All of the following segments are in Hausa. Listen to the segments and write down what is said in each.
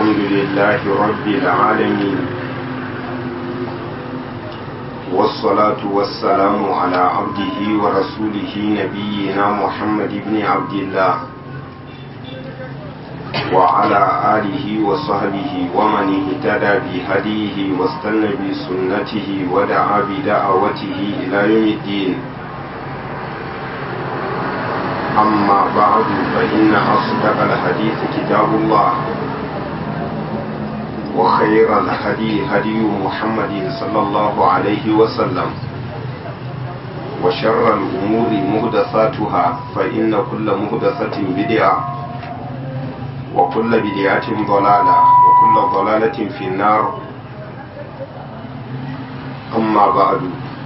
الحمد لله رب العالمين والصلاة والسلام على عبده ورسوله نبينا محمد بن عبد الله وعلى آله وصحبه ومن اهتدى بهديه واستنى بسنته ودعا بدعوته إلى يوم الدين. أما بعد فإن أصدق الحديث كتاب الله وخير الهدي هدي محمد صلى الله عليه وسلم وشر الأمور محدثاتها فإن كل محدثة بدعة وكل بدعة ضلالة وكل ضلالة في النار. أما بعد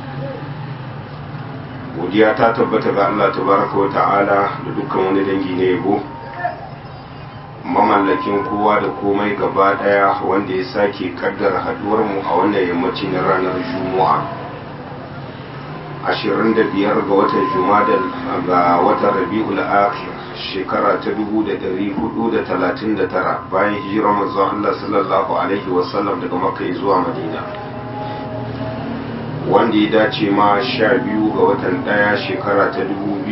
godiya ta tabbata ga Allah tabaraka wa ta'ala da dukkan wani dangi na yabo, mamallakin kowa da komai gaba daya, wanda ya sake kaddara haduwar mu a wannan yammacin ranar Juma'a 25 ga watan Jumada ga watan Rabiul Akhir shekara ta 1439 bayan hijirar manzon Allah sallallahu alaihi wasallam daga Makka zuwa Madina, wanda ya dace ma 12 ga watan 1 shekara ta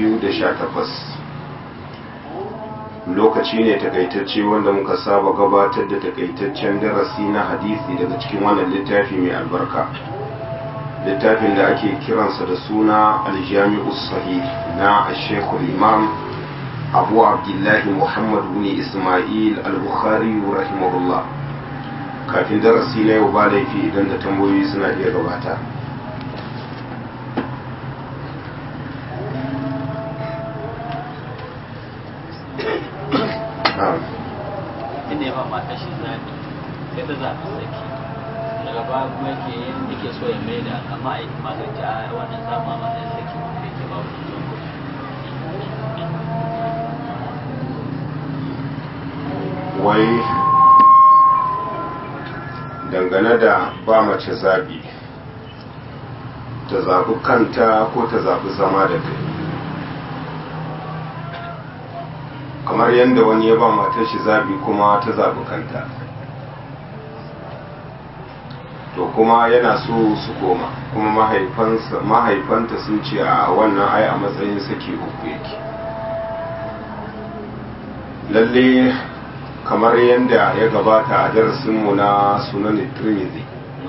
2018. Lokaci ne takaitacce wanda muka saba gabatar da takaitaccen darasi na hadisi daga cikin wannan littafi mai albarka, littafin da ake kiransa da suna aljami'us sahih na shekul imam abu abdullahi muhammad bin ismail al-bukhari rahimahullah. Kafin darasi na yau ba laifi idan da tambayoyi suna iya gabata. ina ba mata shi zaɓi sai ta zaɓi saki daga ba kuma yake so ya mai da amma a yi magance a wannan zama matsayin saki da yake ba mutum wai dangane da ba mace zaɓi, ta zaɓi kanta ko ta zaɓi zama da kai, kamar yadda wani ya ba matar shi zaɓi kuma ta zaɓi kanta, to kuma yana so su koma, kuma mahaifanta sun ce a wannan ai a matsayin saki uku yake. Lalle kamar yadda ya gabata a darasinmu na sunan Tirmidhi,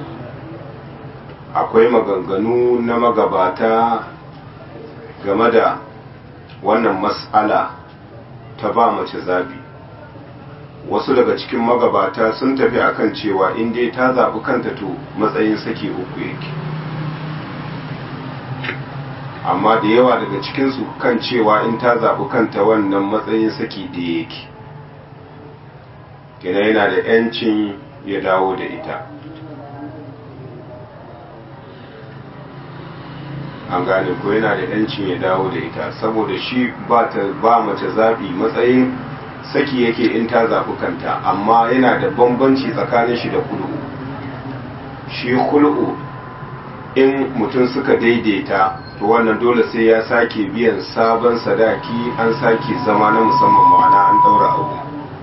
akwai maganganu na magabata game da wannan mas'ala ta ba mace zabi. Wasu daga cikin magabata sun tafi akan cewa in dai ta zaɓi kanta to matsayin saki uku yake, amma da yawa daga cikinsu kan cewa in ta zaɓi kanta wannan matsayin saki ɗaya yake, kina yana da 'yancin ya dawo da ita. An gane ko yana da 'yancin ya dawo da ita, saboda shi ba mace zaɓi, matsayin saki yake in ta zaɓi kanta, amma yana da bambanci tsakanin shi da hul'u. Shi hul'u in mutum suka daidaita to wannan dole sai ya sake biyan sabon sadaki, an sake zama na musamman, ma'ana an ɗaura aure.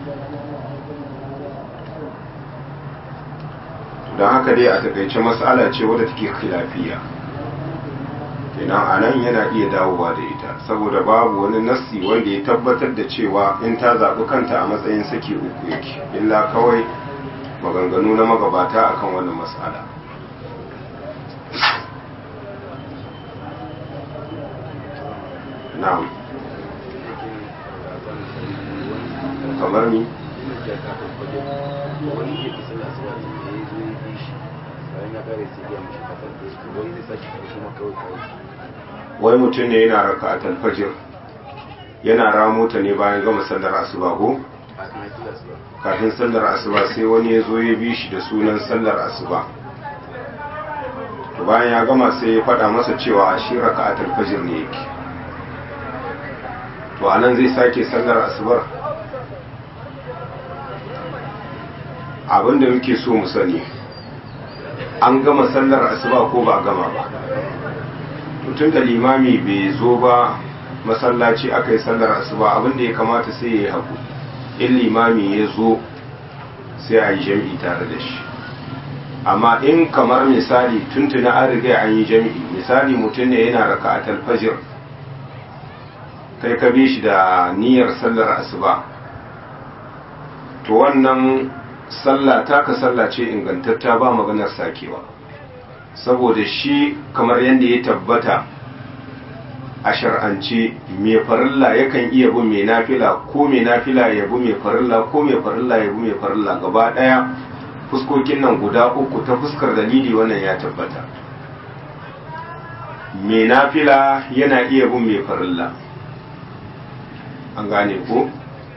don haka dai a takaice mas'ala ce wadda take khilafiya, kenan a nan yana iya dawowa da ita, saboda babu wani nassi wanda ya tabbatar da cewa in ta zaɓi kanta a matsayin saki uku yake, illa kawai maganganu na magabata akan wannan mas'ala. na'am, kamar ni wai mutum ne yana raka'atul fajr, yana ramo ta ne bayan gama sallar asuba ko kafin sallar asuba, sai wani ya zo ya bi shi da sunan sallar asuba, to bayan ya gama sai ya faɗa masa cewa shi raka'atul fajr ne yake, to anan zai sake sallar asubar. Abinda muke so mu sani, an gama sallar asuba ko ba a gama ba? Tun da limami bai zo ba masallaci aka yi sallar asuba, abinda ya kamata sai ya yi haƙu. In limami ya zo sai a yi jam'i tare da shi. Amma in kamar misali tuntuna an riga an yi jam'i, misali mutum ne yana raka'atul fajr, kai ka bi shi da niyyar sallar asuba, to wannan sallah taka sallah ce ingantatta ba maganar sakewa, saboda shi kamar yadda ya tabbata a shar'ance mai farilla yakan iya bin mai nafila, ko mai nafila ya bi mai farilla, ko mai farilla ya bi mai farilla, gaba daya fuskokin nan guda uku ta fuskar dalili wannan ya tabbata. Mai nafila yana iya bin mai farilla, an gane ko?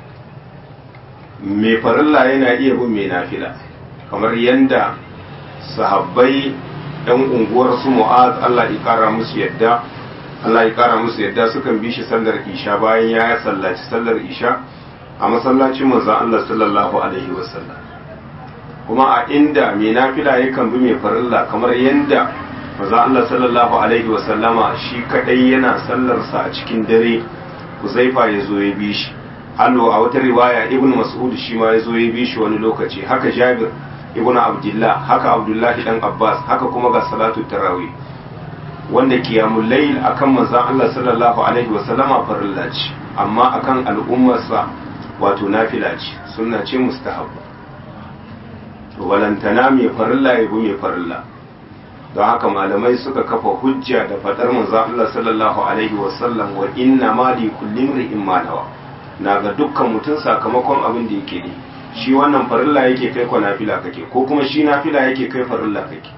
Mai farilla yana iya bin mai nafila, kamar yadda sahabbai ɗan unguwar su Mu'az Allah ya kara musu yadda sukan bi shi sallar isha bayan ya sallaci sallar isha a masallacin manzon Allah sallallahu alaihi wasallam. Kuma a inda mai nafila yakan bi mai farilla, kamar yadda manzon Allah sallallahu alaihi wasallama shi kadai yana sallarsa a cikin dare, Huzaifa ya zo ya bi shi. Hallo a wata riwaya Ibn Mas'ud shi ma ya zo ya bi shi wani lokaci, haka Jabir ibn Abdullah, haka Abdullahi dan Abbas, haka kuma ga salatu tarawih, wanda qiyamul layl akan manzon Allah sallallahu alaihi wasallama farilla ce, amma akan al'ummarsa wato nafila ce, sunna ce mustahabba. To walantana mai farilla ya bi mai farilla. Don haka malamai suka kafa hujja da fadar manzon Allah sallallahu alaihi wasallam, wa inna ma li kulli imrin ma nawa, na ga dukkan mutum sakamakon abin da yake ne. Shi wannan farilla yake kai ko nafila kake, ko kuma shi nafila yake kai farilla kake.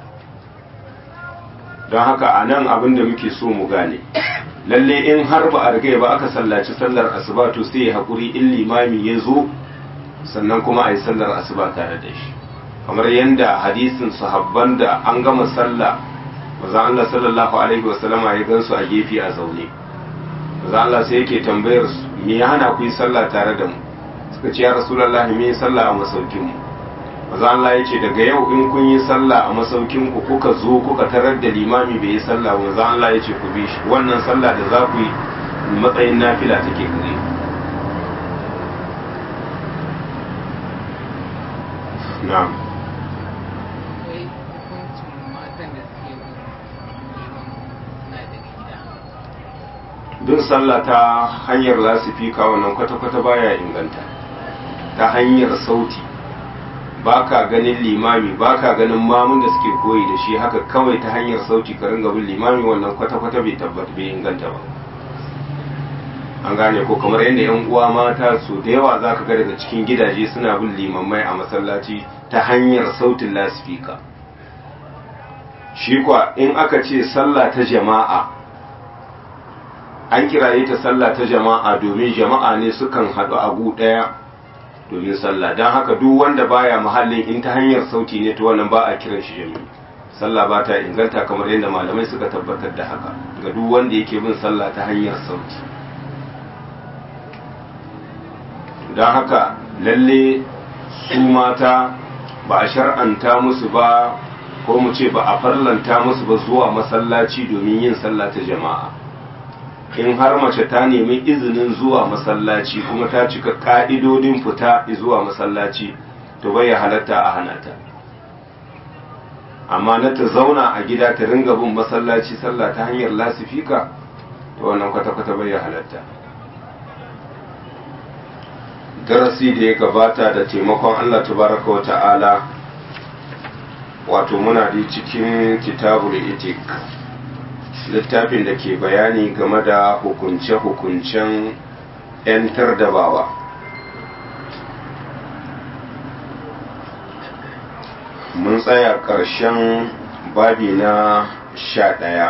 Don haka a nan abin da muke so mu gane, lalle in har ba a riga ba aka sallaci sallar asuba, to sai ya haƙuri in limami ya zo sannan kuma a yi sallar asuba tare da shi, kamar yadda hadisin sahabban da an gama sallah manzon Allah sallallahu alaihi wasallama ya gansu a gefe a zaune, manzon Allah sai yake tambayar su, me ya hana ku yi sallah tare da mu? Suka ce ya Rasulullahi me sallah a masaukin mu. Manzon Allah ya ce daga yau in kun yi sallah a masaukin ku kuka zo kuka tarar da limami bai yi sallah, manzon Allah ya ce ku bi shi, wannan sallah da za ku yi matsayin nafila take gare. Na'am. Bin sallah ta hanyar lasifika wannan kwata-kwata baya inganta, ta hanyar sauti, baka ganin limami, baka ganin mamun da suke koyi da shi, haka kawai ta hanyar sauti ka ringa bin limami, wannan kwata-kwata bai tabbata, bai inganta ba. An gane ko? Kamar yadda yan uwa mata su da yawa zaka ga daga cikin gidaje suna bin limammai a masallaci ta hanyar sautin lasifika. Shi kwa in aka ce sallah ta jama'a, an kiraye ta sallah ta jama'a domin jama'a ne sukan haɗu a gu ɗaya domin sallah, don haka duk wanda baya mahallin in ta hanyar sauti ne to wannan ba a kiran shi jami'i, sallah ba ta inganta, kamar yadda malamai suka tabbatar da haka ga duk wanda yake bin sallah ta hanyar sauti. Don haka lalle su mata ba a shar'anta musu ba, ko mu ce ba a farlanta musu ba zuwa masallaci domin yin sallah ta jama'a. In har mace ta nemi izinin zuwa masallaci kuma ta cika ka'idodin fita zuwa masallaci, to bai halatta a hana ta. Amma na ta zauna a gida ta ringa bin masallaci sallah ta hanyar lasifika, to wannan kwata-kwata bai halatta. Darasi da ya gabata da taimakon Allah tabaraka wa ta'ala, wato muna da cikin kitabul itik, littafin da ke bayani game da hukunce-hukuncen 'yantar da bawa. Mun tsaya ƙarshen babi na 11,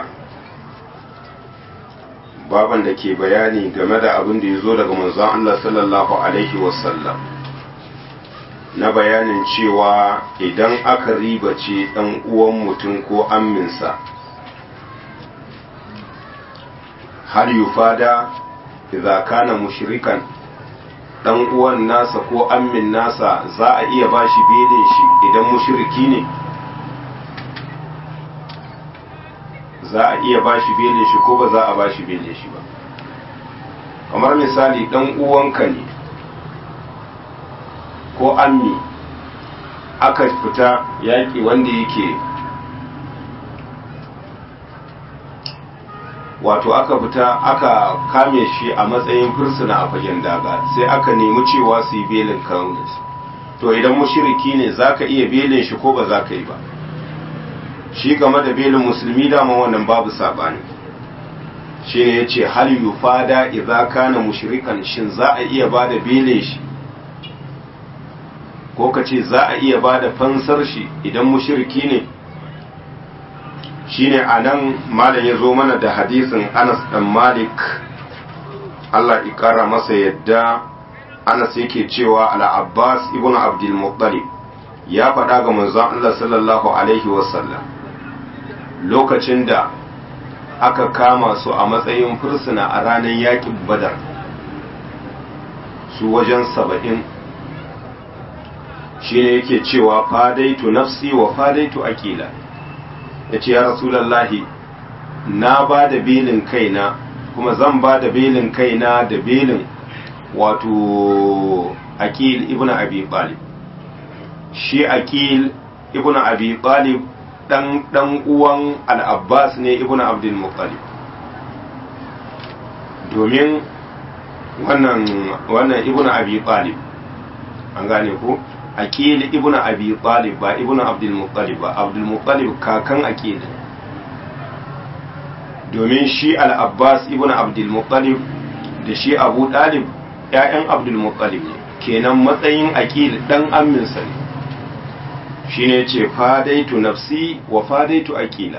baban da ke bayani game da abin da ya zo daga manzon Allah sallallahu Alaihi wasallam, na bayanin cewa idan aka ribace ɗan uwan mutum ko amminsa, har yufada idza kana mushrikan, dan uwan nasa ko ammin nasa za a iya bashi belin shi idan mushriki ne, za a iya bashi belin shi ko ba za a bashi belin shi ba. Kamar misali dan uwanka ne ko ammi aka fita yaƙi wanda yake wato aka fita aka kame shi a matsayin fursuna a fagen daga sai aka nemi cewa su yi belin kawuninsu. To idan mushriki ne za ka iya belin shi ko ba za ka yi ba, shi game da belin musulmi dama wannan babu saɓani. Shi ne ya ce hal yufada idza kana mushrikan, shin za a iya ba da belin shi ko ka ce za a iya ba da fansar shi idan mushriki ne? Shine a nan malam ya zo mana da hadisin Anas ɗan Malik, Allah ikara masa yadda. Anas yake cewa al-Abbas ibn Abdul Muttalib ya faɗa ga manzon Allah sallallahu alaihi wasallam lokacin da aka kama su a matsayin fursuna a ranar yaƙin Badar, su wajen 70. Shine yake cewa fadaitu nafsi wa fadaitu aqila, yace ya rasulullahi na ba da belin kaina kuma zan ba da belin kaina da belin wato Aqil ibn Abi Talib. Shi Aqil ibn Abi Talib dan uwan al-Abbas ne ibn Abdul Muttalib, domin wannan ibn Abi Talib, an gane ko Aqil ibn Abi Talib ba ibn Abdul Muttalib ba, Abdul Muttalib kakan Aqil, domin shi al-Abbas ibn Abdul Muttalib da shi Abu Talib ‘ya'yan Abdul Muttalib ne, kenan matsayin Aqil ɗan amminsa ne. Shi ne ce fadaitu nafsi wa fadaitu Aqila,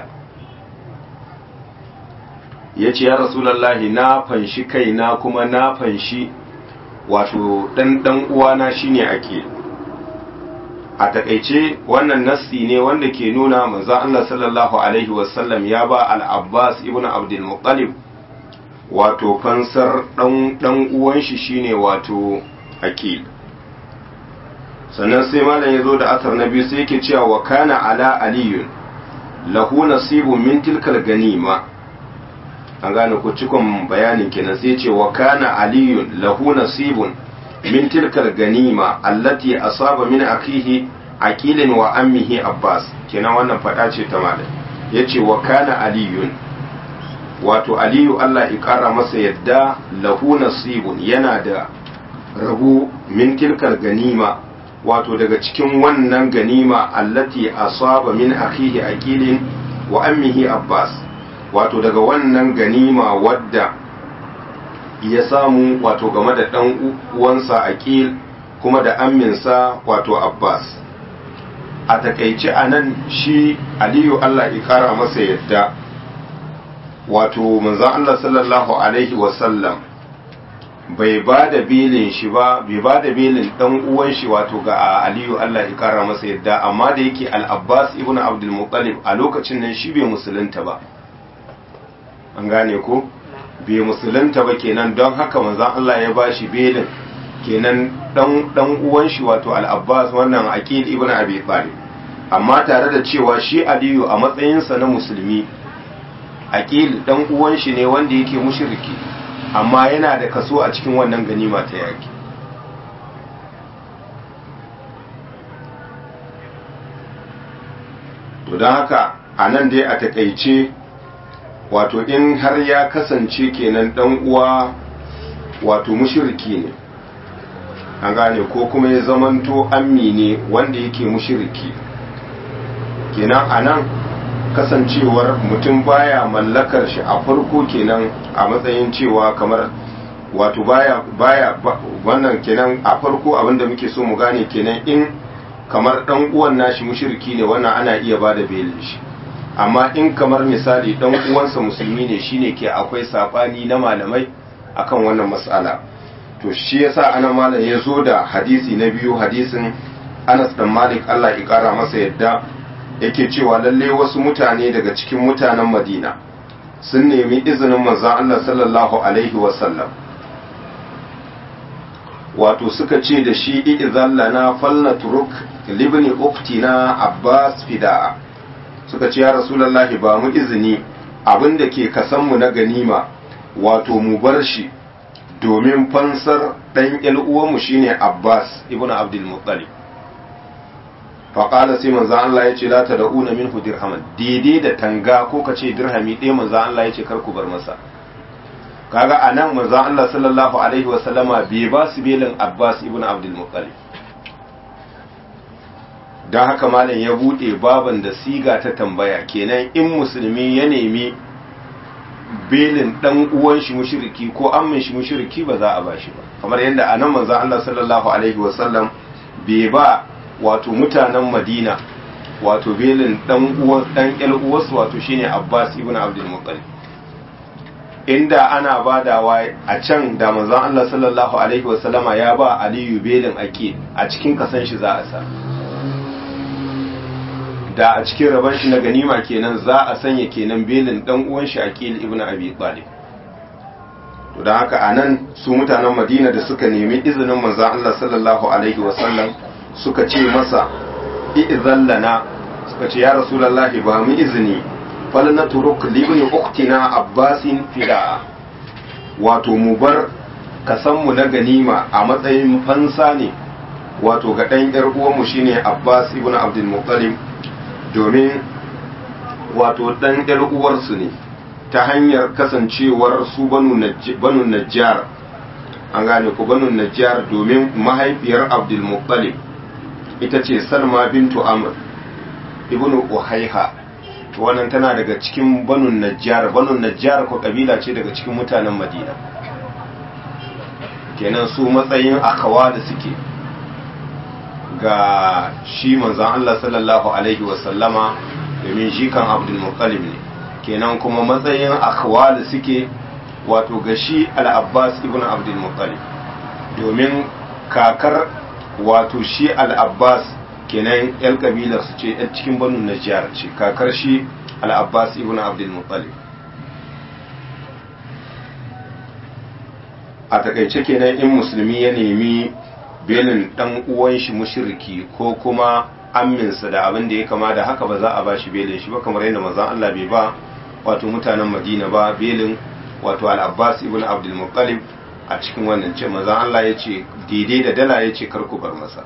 ya ce ya Rasulallahi na fanshi kaina kuma na fanshi wato ɗan uwana shi ne Aqil. A taƙaice wannan nassi ne wanda ke nuna manzo Allah sallallahu Alaihi wasallam ya ba al-Abbas ibn Abdul Muttalib wato fansar dan uwan shi shine wato Aqil. Sannan sai malam yazo da asar nabi sai yake cewa wa kana ala aliyun lahu nasibun min tilkal ganima, an gane ko cikon bayanin kenan sai ce wa kana aliyun lahu nasibun min tilkal ganima allati asaba min akihi Aqilin wa ammihi Abbas, kenan wannan fada ce ta malam. Yace wa kana aliyun, wato Aliyu Allah ya ƙara masa yadda, lahu nasibun yana da rabu min tilkal ganima, wato daga cikin wannan ganima allati asaba min akhihi Aqilin wa ammihi Abbas, wato daga wannan ganima wadda ya samu wato game da dan uwansa Aqil kuma da amminsa wato Abbas. A takaice anan shi Aliyu Allah ya ƙara masa yadda, wato manzon Allah sallallahu alaihi wasallam bai ba da belin shi ba, bai ba da belin dan uwan shi wato ga Aliyu Allah ya kara masa yadda, amma da yake al-Abbas ibn Abdul Muttalib a lokacin nan shi bai musulunta ba, an gane ko bai musulunta ba, kenan don haka manzon Allah ya bashi belin kenan dan uwan shi wato al-Abbas wannan Aqil ibn Abi Talib. Amma tare da cewa shi Aliyu a matsayinsa na musulmi, Aqil dan uwan shi ne wanda yake mushriki, amma yana da kaso a cikin wannan ganima ta yaki. To don haka a nan dai a takaice, wato in har ya kasance kenan dan uwa wato mushriki ne, an gane ko kuma ya zamanto ammi ne wanda yake mushriki, kenan a nan kasancewar mutum baya mallakar shi a farko kenan a matsayin cewa kamar wato baya wannan kenan a farko abinda muke so mu gane kenan in kamar dan uwan nashi mushriki ne wannan ana iya bada belin shi, amma in kamar misali dan uwansa musulmi ne shine ke akwai sabani na malamai akan wannan mas'ala. To shi yasa ana malam ya zo da hadisi na biyu, hadisin Anas dan Malik Allah ya kara masa yadda, yake cewa lalle wasu mutane daga cikin mutanen Madina sun nemi izinin manzon Allah sallallahu alaihi wasallam, wato suka ce da shi idzan lana falnatruk libni uktina Abbas fida'a, suka ce ya rasulullahi ba mu izini abinda ke kasanmu na ganima wato mu bar shi domin fansar dan uwanmu shine Abbas ibn Abdul Muttalib, faƙala sai manzan Allah ya ce la ta da'una minhu dirhaman, daidai da tanga ko ka ce dirhami ɗaya manzan Allah ya ce kar ku bar masa. Kaga a nan manzan Allah sallallahu alaihi wasallama bai ba su belin Abbas ibn Abdul Muttalib. Don haka malam ya buɗe baban da siga ta tambaya, kenan in musulmi ya nemi belin ɗan uwan shi mushriki ko ammin shi mushriki ba za a ba shi ba, kamar yadda a nan manzan Allah sallallahu alaihi wasallam bai ba wato mutanen Madina wato belin dan ƴar uwarsu wato shine Abbas ibn Abdul Muttalib. Inda ana badawa a can da manzon Allah sallallahu alaihi wasallama ya ba Aliyu belin Aqil, a cikin kasan shi za a sa, da a cikin raban shi na ganima kenan za a sanya kenan belin dan uwan shi Aqil ibn Abi Talib. To dan haka anan su mutanen Madina da suka nemi izinin manzon Allah sallallahu alaihi wasallam suka ce masa i'zan lana, suka ce ya rasulullahi ba mu izini fal natruk li ibn ukhtina Abbasin fida, wato mu bar kasan mu na ganima a matsayin fansa ne wato ga dan yar uwan mu shine Abbas ibn Abdul Muttalib, domin wato dan yar uwar su ne ta hanyar kasancewar su banu Najjar, an gane ko banu Najjar, domin mahaifiyar Abdul Muttalib ita ce Salma bintu Amr ibn Uhayha, wannan tana daga cikin banu Najjar. Banu Najjar ko kabila ce daga cikin mutanen Madina, kenan su matsayin akawa da suke ga shi manzon Allah sallallahu alaihi wasallama, domin shi kan Abdul Muttalib ne, kenan kuma matsayin akawa da suke wato ga shi Al-Abbas ibn Abdul Muttalib, domin kakar wato shi Al-Abbas kenan yan kabilar su ce yan cikin banu Najjar ce, kakar shi Al-Abbas ibn Abdul Muttalib. A takaice kenan in musulmi ya nemi belin dan uwan shi mushriki ko kuma amminsa da abin da ya kama da haka, ba za a ba shi belin shi ba, kamar yadda manzon Allah bai ba wato mutanen Madina ba belin wato Al-Abbas ibn Abdul Muttalib a cikin wannan ce. manzon Allah ya ce daidai da dala ya ce kar ku bar masa,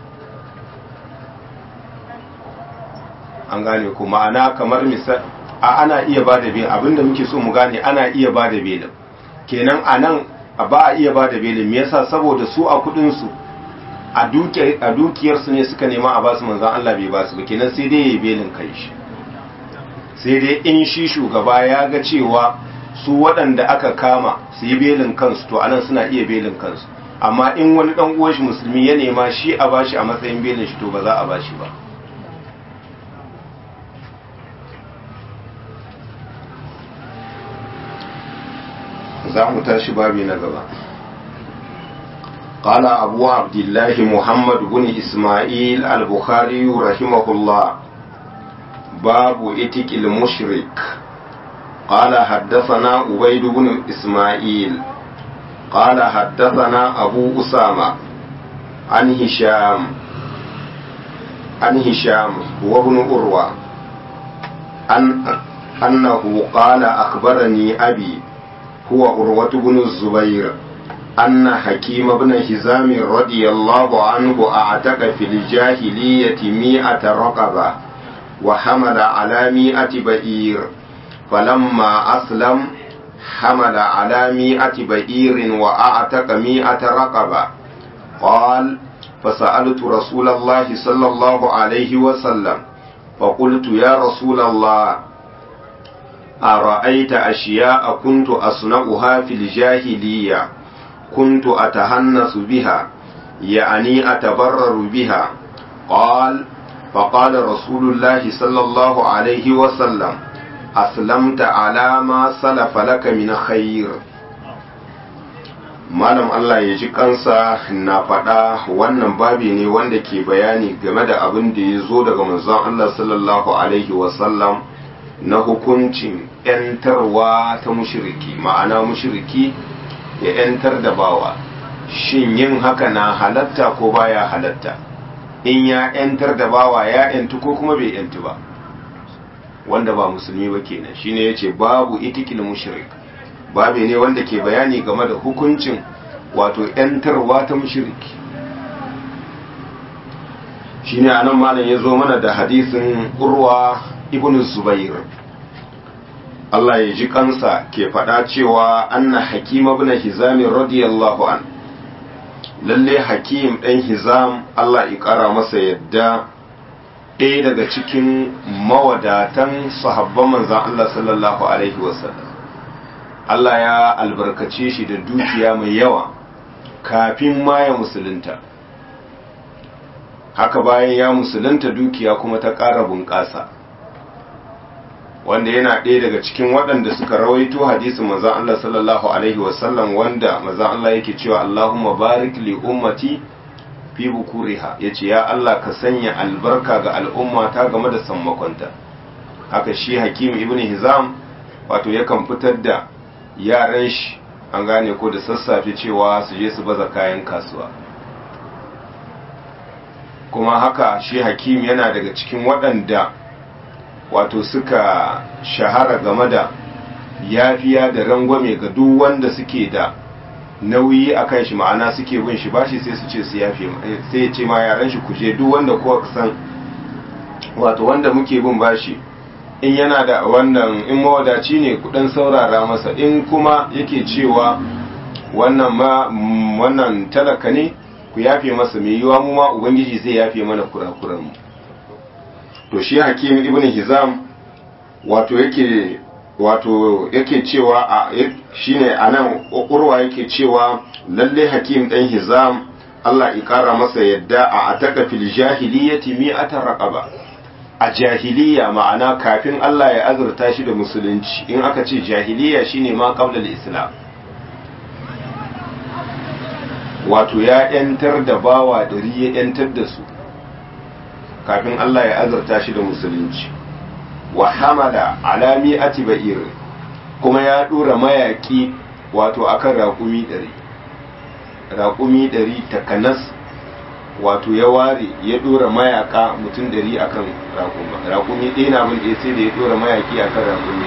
an gane ku, ma'ana kamar misal ana iya ba da belin, abinda muke so mu gane ana iya ba da belin, kenan a nan ba a iya ba da belin. Me yasa? saboda su a kudinsu a dukiyarsu ne suka nema a basu, manzan Allah bai basu ba, kenan sai dai ya yi belin kai shi, sai dai in shi shugaba ya ga cewa su waɗanda aka kama su yi belin kansu, to anan suna iya belin kansu. Amma in wani ɗan uwan shi musulmi ya nema shi a bashi a matsayin belin shi, to ba za a bashi ba. za mu tashi babi na gaba. قال أبو عبد الله محمد بن إسماعيل البخاري رحمه الله باب إتك المشرك. قال حدثنا عبيد بن إسماعيل قال حدثنا أبو أسامة عن هشام وابن أروى أنه قال أخبرني أبي هو أروة بن الزبير أن حكيم بن هزام رضي الله عنه أعتق في الجاهلية 100 رقبة وحمل على 100 بئير، فلما أسلم حمل على 100 بئير وأعتق 100 رقبة. قال: فسألت رسول الله صلى الله عليه وسلم فقلت: يا رسول الله، أرأيت أشياء كنت أصنعها في الجاهلية كنت أتهنس بها، يعني أتبرر بها. قال: فقال رسول الله صلى الله عليه وسلم: أسلمت على ما سلف لك من خير. malam Allah ya ji kansa na faɗa wannan babi ne wanda ke bayani game da abin da ya zo daga manzon Allah sallallahu alaihi wasallam na hukuncin ‘yantarwa ta mushriki, ma'ana mushriki ya ‘yantar da bawa, shin yin haka na halatta ko baya halatta, in ya ‘yantar da bawa ya ‘yantu ko kuma bai ‘yantu ba, wanda ba musulmi ba kenan. shine yace babu itikil mushrik, babu ne wanda ke bayani game da hukuncin wato ‘yantarwa ta mushriki. shine anan malam ya zo mana da hadisin Urwa ibn Zubair Allah ya ji kansa ke faɗa cewa anna Hakim ibn Hizam radiyallahu an lalle Hakim ɗan Hizam Allah ya ƙara masa yadda ɗaya daga cikin mawadatan sahabban manzan Allah sallallahu alaihi wasallam Allah ya albarkace shi da dukiya mai yawa kafin ma ya musulunta haka bayan ya musulunta dukiya kuma ta ƙara bunƙasa wanda yana ɗaya daga cikin waɗanda suka rawaito hadisin manzon Allah sallallahu alaihi wasallam wanda manzon Allah yake cewa Allahumma barik li ummati fi bukuriha yace ya Allah ka sanya albarka ga al'umma ta game da sammakonta haka shi Hakim ibn Hizam wato yakan fitar da yaran shi an gane ko da sassafe cewa su je su baza kayan kasuwa kuma haka shi Hakim yana daga cikin waɗanda wato suka shahara game da yafiya da rangwame ga duk wanda suke da nauyi a kan shi ma'ana suke bin shi bashi sai su ce su yafe sai ya ce ma yaran shi kuje duk wanda ko san wato wanda muke bin bashi in yana da wannan in mawadaci ne kudan saurara masa in kuma yake cewa wannan talaka ne ku yafe masa mai yiwa mu ma ubangiji zai yafe mana kurakuran mu to shi Hakim ibn Hizam wato yake cewa shine anan Urwa yake cewa lalle Hakim dan Hizam Allah ya kara masa yadda a ataka fil jahiliyyati mi'ata raqaba a jahiliya ma'ana kafin Allah ya azurta shi da musulunci in aka ce jahiliya shine ma qabla al-islam wato ya yantar da bawa dari ya yantar da su kafin Allah ya azurta shi da musulunci wa hamala ala mi'ati ba'ir kuma ya dora mayaki wato akan raƙumi 100 takanas wato ya ware ya dora mayaka mutum 100 akan raƙumi ɗaya na bin ɗaya sai da ya dora mayaki akan raƙumi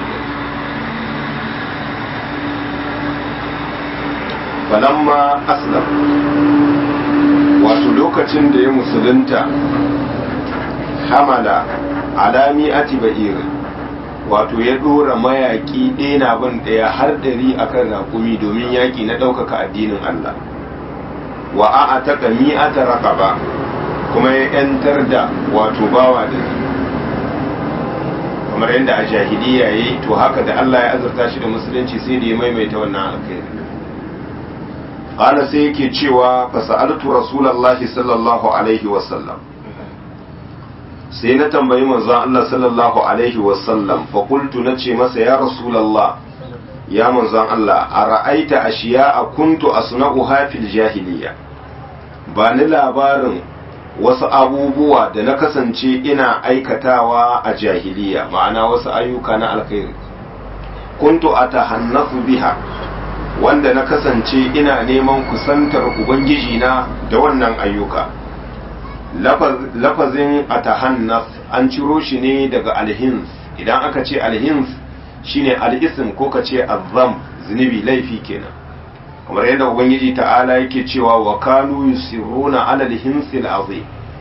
100 falamma aslam wato lokacin da ya musulunta hamala alami ati ba'ir wato ya dora mayaki ɗaya na bin ɗaya har 100 akan raƙumi domin yaƙi na ɗaukaka addinin Allah wa a taka mi'ata raqaba kuma ya yantar da wato bawa da kamar yadda a jahiliya yayi to haka da Allah ya azurta shi da musulunci sai da ya maimaita wannan alkhairi qala sai yake cewa fa sa'altu rasulullahi sallallahu alaihi wasallam sai na tambayi manzon Allah sallallahu alaihi wasallam fa qultu nace masa ya rasulullah ya manzon Allah ara'aita ashiya'a kuntu asna'uha fil jahiliya ba ni labarin wasu abubuwa da na kasance ina aikatawa a jahiliya ma'ana wasu ayyuka na alkhairi kuntu atahannafu biha wanda na kasance ina neman kusantar ubangiji na da wannan ayyuka lafazin atahannaf an ciro shi ne daga alhins idan aka ce alhins shine al'isim ko ka ce azzam zunubi laifi kenan kamar yadda ubangiji ta'ala yake cewa wa kanu yusirruna ala alhinsil azim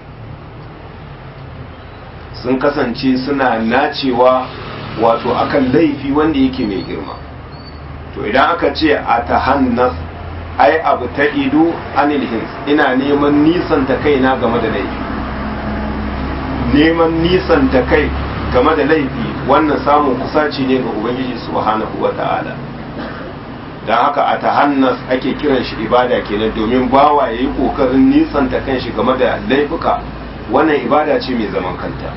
sun kasance suna nacewa wato akan laifi wanda yake mai girma to idan aka ce atahannas ai abu ta idu anil hins ina neman nisan ta kai na game da laifi neman nisan ta kai game da laifi wannan samun kusaci ne ga ubangiji subhanahu wata'ala dan haka atahannas ake kiran shi ibada kenan domin bawa yayi kokarin nisan ta kanshi game da laifuka wannan ibada ce mai zaman kanta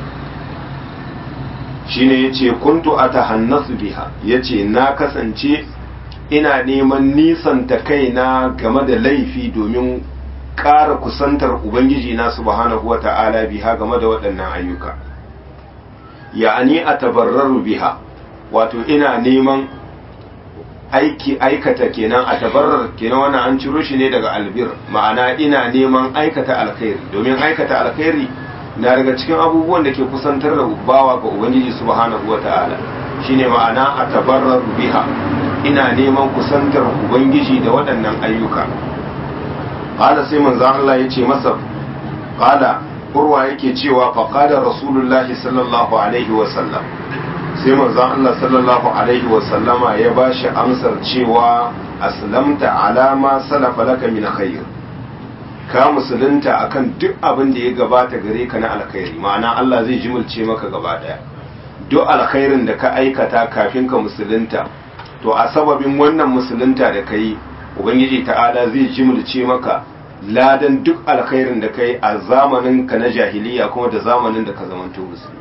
shine yace kuntu atahannasu biha yace na kasance ina neman nisanta kaina game da laifi domin ƙara kusantar ubangiji na subhanahu wata'ala biha game da waɗannan ayyuka ya'ani atabarraru biha wato ina neman aikata kenan atabarrar kenan wannan an ciro shi ne daga albir ma'ana ina neman aikata alkhairi domin aikata alkhairi na daga cikin abubuwan da ke kusantar da bawa ga ubangiji subhanahu wata'ala shine ma'ana atabarraru biha ina neman kusantar ubangiji da waɗannan ayyuka qala sai manzo Allah yace masa qala urwa yake cewa faqala rasulullahi sallallahu alaihi wasallam sai manzon Allah sallallahu alaihi wasallama ya bashi amsar cewa aslamta ala ma salafa laka min khair ka musulunta akan duk abin da ya gabata gare ka na alkhairi, ma'ana Allah zai jimulce maka gaba daya duk alkhairin da ka aikata kafin ka musulunta, to a sababin wannan musulunta da kai ubangiji ta'ala zai jimulce maka ladan duk alkhairin da kai a zamanin ka na jahiliya kuma da zamanin da ka zamanto musulmi.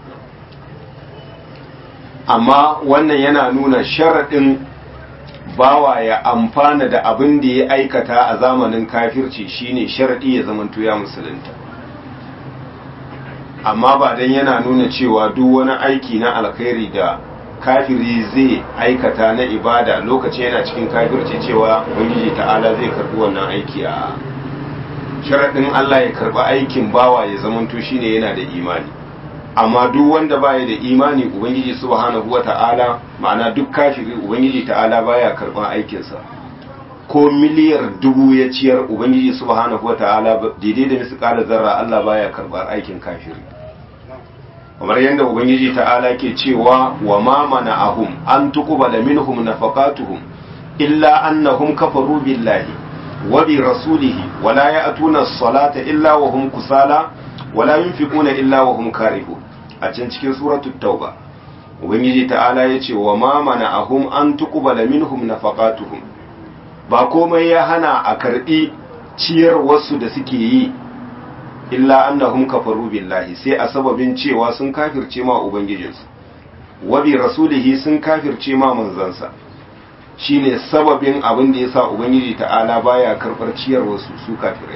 Amma wannan yana nuna sharaɗin bawa ya amfana da abin da ya aikata a zamanin kafirci shine sharaɗi ya zamanto ya musulunta. Amma ba dan yana nuna cewa duk wani aiki na alkhairi da kafiri zai aikata na ibada lokacin yana cikin kafirci cewa ubangiji ta'ala zai karbi wannan aiki. A sharaɗin Allah ya karbi aikin bawa ya zamanto shine yana da imani. Amma duk wanda baya da imani ubangiji subhanahu wata'ala, ma'ana duk kafiri ubangiji ta'ala baya karban aikinsa. Ko miliyar dubu ya ciyar ubangiji subhanahu wata'ala daidai da misqala zarra Allah baya karbar aikin kafiri. Kamar yadda ubangiji ta'ala ke cewa wa ma mana'ahum an tuqbala minhum nafaqatuhum illa annahum kafaru billahi wa bi rasulihi wa la ya'tuna as-salata illa wa hum kusala wa la yunfiquna illa wa hum karihun. A can cikin suratul tauba ubangiji ta'ala yace wa ma mana'ahum an tuqbala minhum nafaqatuhum, ba komai ya hana a karbi ciyar wasu da suke yi illa annahum kafaru billahi, sai a sababin cewa sun kafirce ma ubangijinsu, wa bi rasulihi sun kafirce ma manzansa, shine sababin abin da yasa ubangiji ta'ala baya karbar ciyar wasu su kafirai.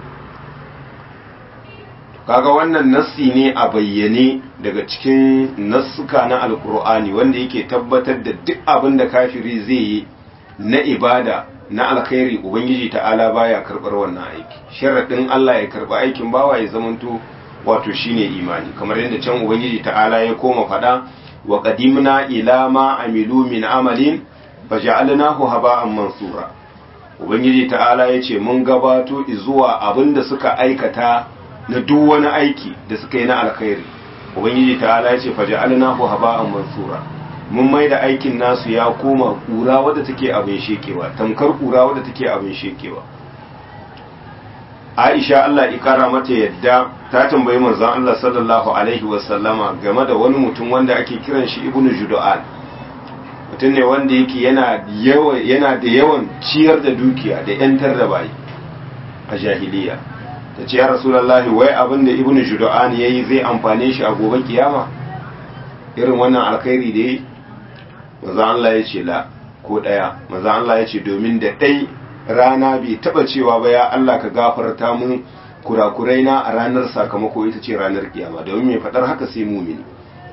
Kaga wannan nassi ne a bayyane daga cikin nassuka na alkur'ani wanda yake tabbatar da duk abin da kafiri zai yi na ibada na alkhairi ubangiji ta'ala baya karbar wannan aiki. Sharadin Allah ya karba aikin bawa ya zamanto wato shine imani, kamar yadda can ubangiji ta'ala ya koma fada wa qadimna ila ma amilu min amalin faja'alnahu haba'an mansura. Ubangiji ta'ala yace mun gabato zuwa abin da suka aikata na duk wani aiki da suka yi na alkhairi, ubangiji ta'ala ya ce faja'alnahu haba'an mansura, mun mai da aikin nasu ya koma kura wadda take abin shekewa, tamkar kura wadda take abin shekewa. Aisha Allah ya kara mata yadda ta tambayi manzon Allah sallallahu alaihi wasallama game da wani mutum wanda ake kiran shi Ibnu Judu'an. Mutum ne wanda yake yana da yawan ciyar da dukiya da yantar da bayi a jahiliya. Ta ce ya Rasulullahi, wai abin da Ibnu Judu'an yayi zai amfane shi a gobe kiyama, irin wannan alkhairi da yayi? Manzon Allah ya ce la ko daya. Manzon Allah ya ce domin da dai rana bai taba cewa ba ya Allah ka gafarta mun kurakurai na a ranar sakamako, ita ce ranar kiyama, domin mai fadar haka sai mumini.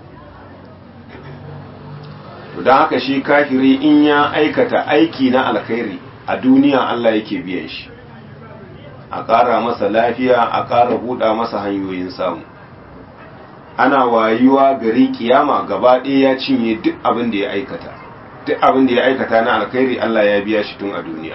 To dan haka shi kafiri in ya aikata aiki na alkhairi a duniya Allah yake biyan shi, a ƙara masa lafiya, a ƙara buɗa masa hanyoyin samu. Ana wayuwa gari kiyama gaba ɗaya ya cinye duk abin da ya aikata, duk abin da ya aikata na alkhairi Allah ya biya shi tun a duniya.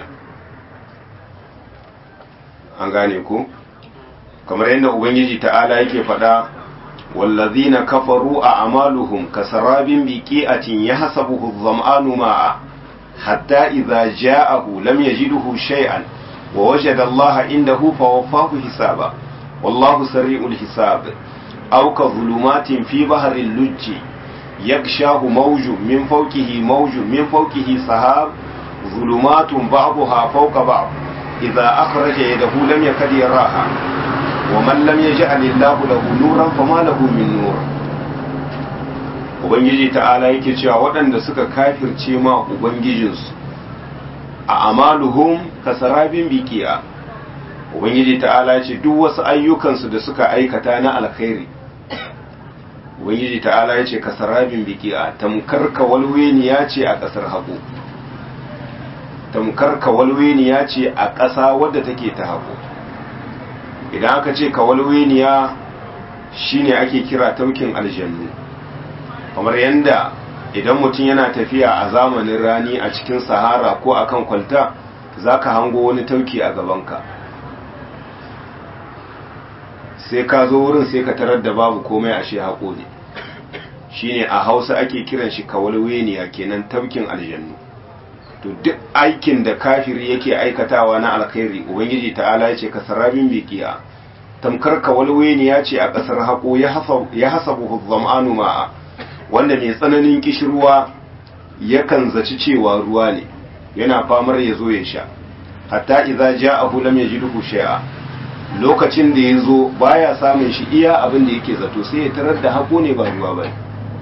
An gane ku? Kamar yadda Ubangiji ta'ala yake faɗa, wallazina kafaru a amaluhum kasarabin biqi'atin yahsabuhu adh-dhama'anu ma'a hatta idza ja'ahu lam yajidhu shay'an ووجد الله عنده فوفاه حسابا والله سريع الحساب أو كظلمات في بحر اللج يغشاه موج من فوقه سحاب ظلمات بعضها فوق بعض إذا أخرج يده لم يكد يراها ومن لم يجعل الله له نورا فما له من نور. Ubangiji ta'ala yake cewa waɗanda suka kafirce ma ubangijinsu a amaluhum kasarabin biqi'a, ubangiji ta'ala ce duk wasu ayyukansu da suka aikata na alkhairi, ubangiji ta'ala ya ce kasarabin biqi'a, tamkar kawalweniya ce a ƙasar haƙo, tamkar kawalweniya ce a ƙasa wadda take ta haƙo. Idan aka ce kawalweniya shine ake kira taukin aljannu, kamar yanda idan mutum yana tafiya a zamanin rani a cikin sahara ko akan kwalta za ka hango wani tauki a gabanka, sai ka zo wurin sai ka tarar da babu komai ashe haƙo ne shine a Hausa ake kiran shi kawalweniya kenan tabkin aljannu. To duk aikin da kafiri yake aikatawa na alkhairi ubangiji ta'ala yace kasarabin biqiya tamkar kawalweniya ce a kasar haƙo ya hasabu zam'anu ma'a wanda mai tsananin kishirwa yakan zaci cewa ruwa ne yana famar ya zo ya sha hatta idza ja'ahu lam yajidhu shay'a lokacin da ya zo baya samun shi iya abin da yake zato sai ya tarar da haƙo ne ba ruwa ba.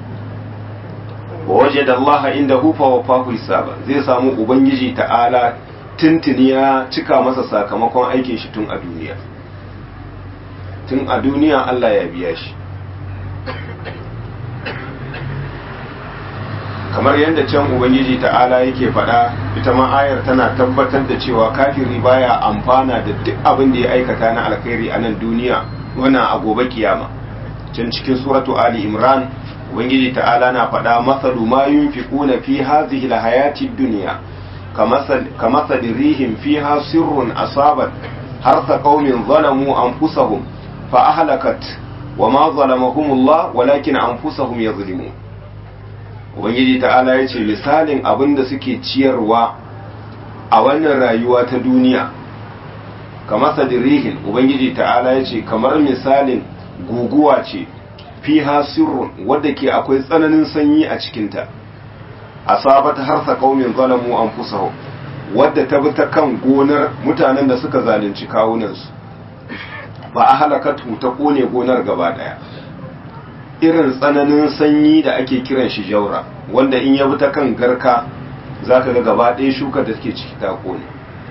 waje da Allah inda hufa wa fahu hisaba zai samu ubangiji ta'ala tuntuni ya cika masa sakamakon aikin shi tun a duniya. Tun a duniya Allah ya biya shi. Kamar yadda can ubangiji ta'ala yake faɗa, ita ma ayar tana tabbatar da cewa kafiri baya amfana da duk abin da ya aikata na alkhairi a nan duniya wannan a gobe kiyama. Can cikin suratu Ali Imran ubangiji ta'ala na faɗa masalu ma yunfiquna fi hadhihi alhayati ad-dunya kamathali rihin fiha sirrun asabat harsa qaumin zalamu anfusahum fa ahlakat wama zalamahumullah walakin anfusahum yazlimun. Ubangiji ta'ala yace misalin abinda suke ciyarwa a wannan rayuwa ta duniya kamathali rihin, ubangiji ta'ala yace kamar misalin guguwa ce fiha sirrun wadda ke akwai tsananin sanyi a cikinta asabat harsa qaumin zalamu anfusahum wadda ta bi ta kan gonar mutanen da suka zalunci kawunansu ba a halakatu ta kone gonar gaba daya. Irin tsananin sanyi da ake kiran shi jaura wanda in ya bi ta kan garka zaka ga gaba daya shuka da take ciki ta kone.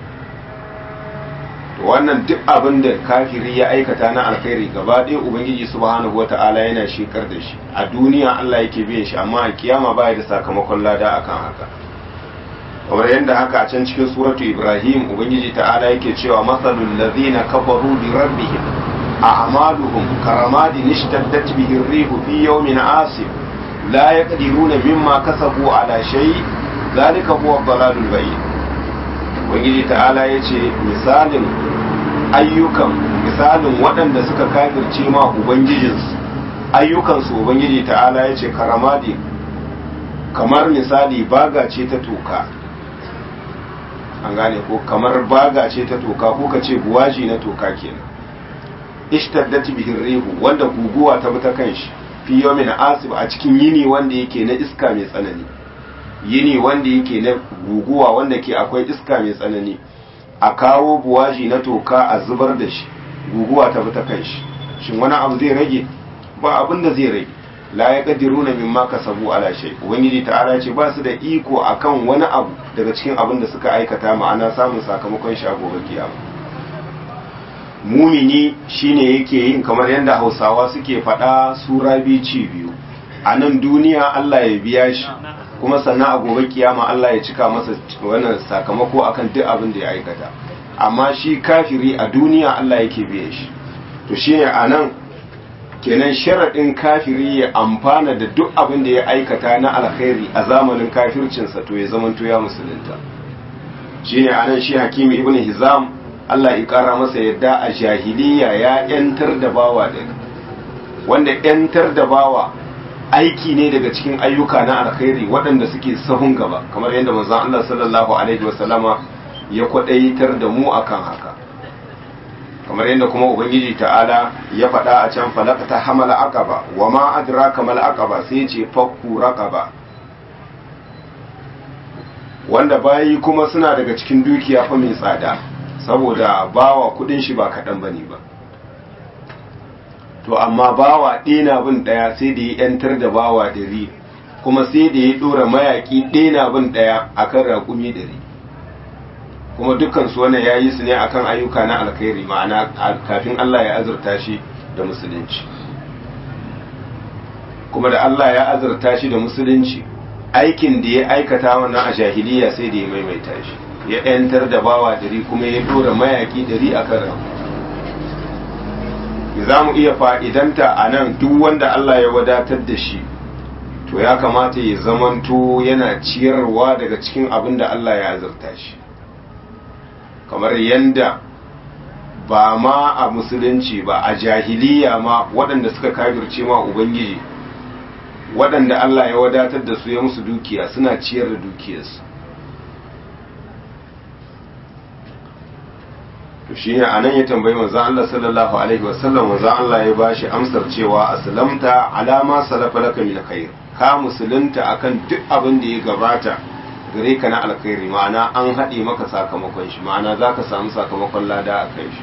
Wannan duk abin da kafiri ya aikata na alkhairi gaba ɗaya ubangiji subhanahu wata'ala yana shekar da shi a duniya Allah yake biyan shi amma a kiyama baya da sakamakon lada akan haka. Kamar yadda haka a can cikin suratu Ibrahim ubangiji ta'ala yake cewa masalul ladhina kafaru bi rabbihim a'maluhum karamadin ishtaddat bihi ar-rihu fi yawmin 'asif la yaqdiruna mimma kasabu ala shay dhalika huwa ad-dalalul bayyin. Ubangiji ta'ala yace misalin waɗanda suka kafirce ma ubangijinsu ayyukansu ubangiji ta'ala yace karamadi kamar misali baga ce ta toka, an gane ko kamar baga ce ta toka ko kace buwaji na toka kenan. Ishtaddat bihi rihu wanda guguwa ta bi ta kanshi fi yawmin asib a cikin yini wanda yake na iska mai tsanani, yini wanda yake na guguwa wanda ke akwai iska mai tsanani, a kawo buwaji na toka a zubar da shi guguwa ta fita kan shi, shin wani abu zai rage? Ba abin da zai rage. La ya qadiruna mimma kasabu ala shay. Ubangiji ta'ala ce ba su da iko akan wani abu daga cikin abin da suka aikata, ma'ana samun sakamakon shi a gobe kiyama. Mumini shine yake yin kamar yadda Hausawa suke faɗa sura biyu. A nan duniya Allah ya biya shi, kuma sannan a gobe kiyama Allah ya cika masa wannan sakamako akan duk abin da ya aikata. Amma shi kafiri a duniya Allah yake biya shi. To shine anan kenan sharadin kafiri ya amfana da duk abin da ya aikata na alkhairi a zamanin kafircinsa to ya zamanto ya musulunta. Shine anan shi Hakim ibn Hizam Allah ya kara masa yadda a jahiliya ya yantar da bawa da wanda yantar da bawa aiki ne daga cikin ayyuka na alkhairi waɗanda suke sahun gaba, kamar yadda manzon Allah sallallahu alaihi wasallama ya kwadaitar da mu akan haka. Kamar yadda kuma ubangiji ta'ala ya faɗa a can falaqata hamala aqaba wa ma adraka mal aqaba, sai ce fakku raqaba. Wanda bayi kuma suna daga cikin dukiya fa mai tsada, saboda bawa kudin shi ba kaɗan bane ba. To amma bawa ɗena bin ɗaya sai da ya ‘yantar da bawa 100, kuma sai da ya ɗora mayaƙi ɗena bin ɗaya a kan raƙumi 100, kuma dukkansu wannan ya yi su ne a kan ayyuka na alkhairi, ma'ana kafin Allah ya azurta shi da musulunci. Kuma da Allah ya azurta shi da musulunci, aikin da ya aikata wannan a jahiliya sai da ya maimaita shi, ya ‘yantar da bawa 100 kuma ya ɗora mayaƙi 100 a kan raƙumi. Za mu iya fa'idanta a nan duk wanda Allah ya wadatar da shi, to ya kamata ya zamanto yana ciyarwa daga cikin abin da Allah ya azurta shi. Kamar yanda ba ma a musulunci ba, a jahiliya ma waɗanda suka kafirce ma ubangiji, waɗanda Allah ya wadatar da su ya musu dukiya suna ciyar da dukiyarsu. to shi ne anan ya tambayi manzo Allah sallallahu alaihi wasallam, manzo Allah ya bashi amsar cewa aslamta ala ma salafa laka min khair, ka musulunta akan duk abin da ya gabata gare ka na alkhairi, ma'ana an haɗe maka sakamakon shi, ma'ana za ka samu sakamakon lada a kai shi.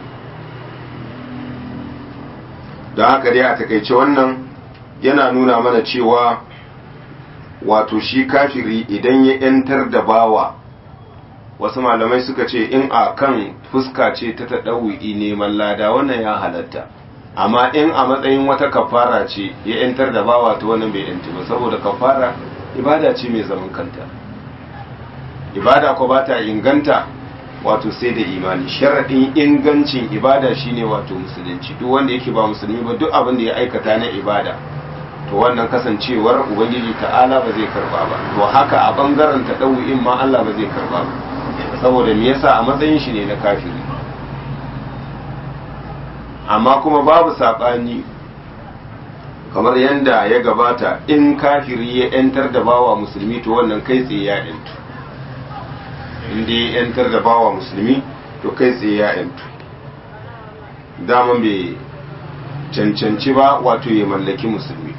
don haka dai a takaice wannan yana nuna mana cewa wato shi kafiri idan ya yantar da bawa, wasu malamai suka ce in a kan fuska ce ta taɗawu'i neman lada wannan ya halatta, amma in a matsayin wata kafara ce ya yantar da bawa ta wannan bai yanti ba, saboda kafara ibada ce mai zaman kanta. Ibada ko ba ta inganta wato sai da imani. Sharaɗin ingancin ibada shine wato musulunci. Duk wanda yake ba musulmi ba, duk abin da ya aikata na ibada to wannan kasancewar ubangiji ta'ala ba zai karba ba. To haka a bangaren taɗawu'in ma Allah ba zai karba ba, saboda me yasa a matsayin shi ne na kafiri. Amma kuma babu saɓani kamar yadda ya gabata, in kafiri ya yantar da bawa musulmi to wannan kai tsaye ya yantu. Inda ya yantar da bawa musulmi to kai tsaye ya yantu, daman bai cancanci ba wato ya mallaki musulmi.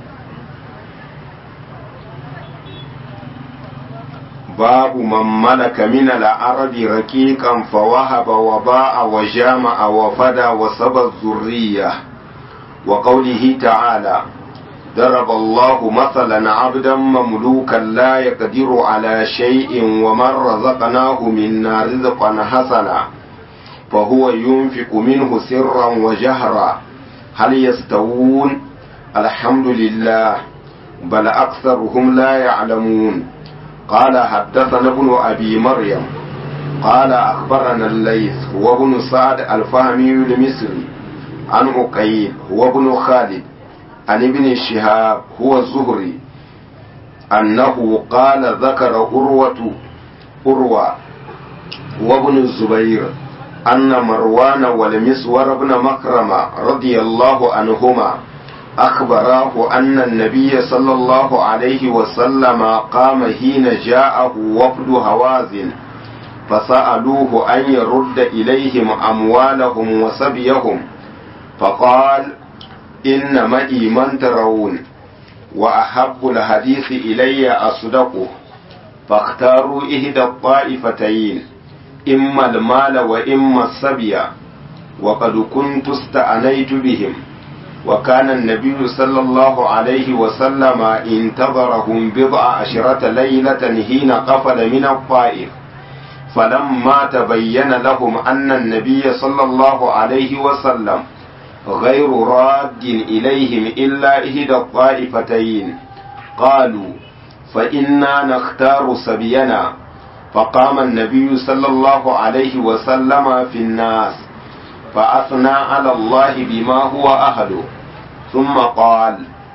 babu man malaka min al-arabi raqiqan fa wahaba wa ba'a wa jama'a wa fada wa saba zurriya wa qawlihi ta'ala ضرب الله مثلا عبدا مملوكا لا يقدر على شيء ومن رزقناه منا رزقا حسنا فهو ينفق منه سرا وجهرا هل يستوون الحمد لله بل أكثرهم لا يعلمون قال حدثنا ابن أبي مريم قال أخبرنا الليث وابن سعد الفهمي المصري عن عقيل وابن خالد عن ابن شهاب هو الزهري أنه قال ذكر أروى وابن الزبير أن مروان والمسور بن مكرمة رضي الله عنهما أخبراه أن النبي صلى الله عليه وسلم قام حين جاءه وفد هوازن فسألوه أن يرد إليهم أموالهم وسبيهم فقال إن معي من ترون وأحب الحديث إلي أصدقه فاختاروا إحدى الطائفتين إما المال وإما السبي وقد كنت استعنيت بهم وكان النبي صلى الله عليه وسلم انتظرهم بضع عشرة ليلة حين قفل من الطائف فلما تبين لهم أن النبي صلى الله عليه وسلم غير راد إليهم إلا إحدى الطائفتين قالوا فإنا نختار سبينا فقام النبي صلى الله عليه وسلم في الناس فأثنى على الله بما هو أهله ثم قال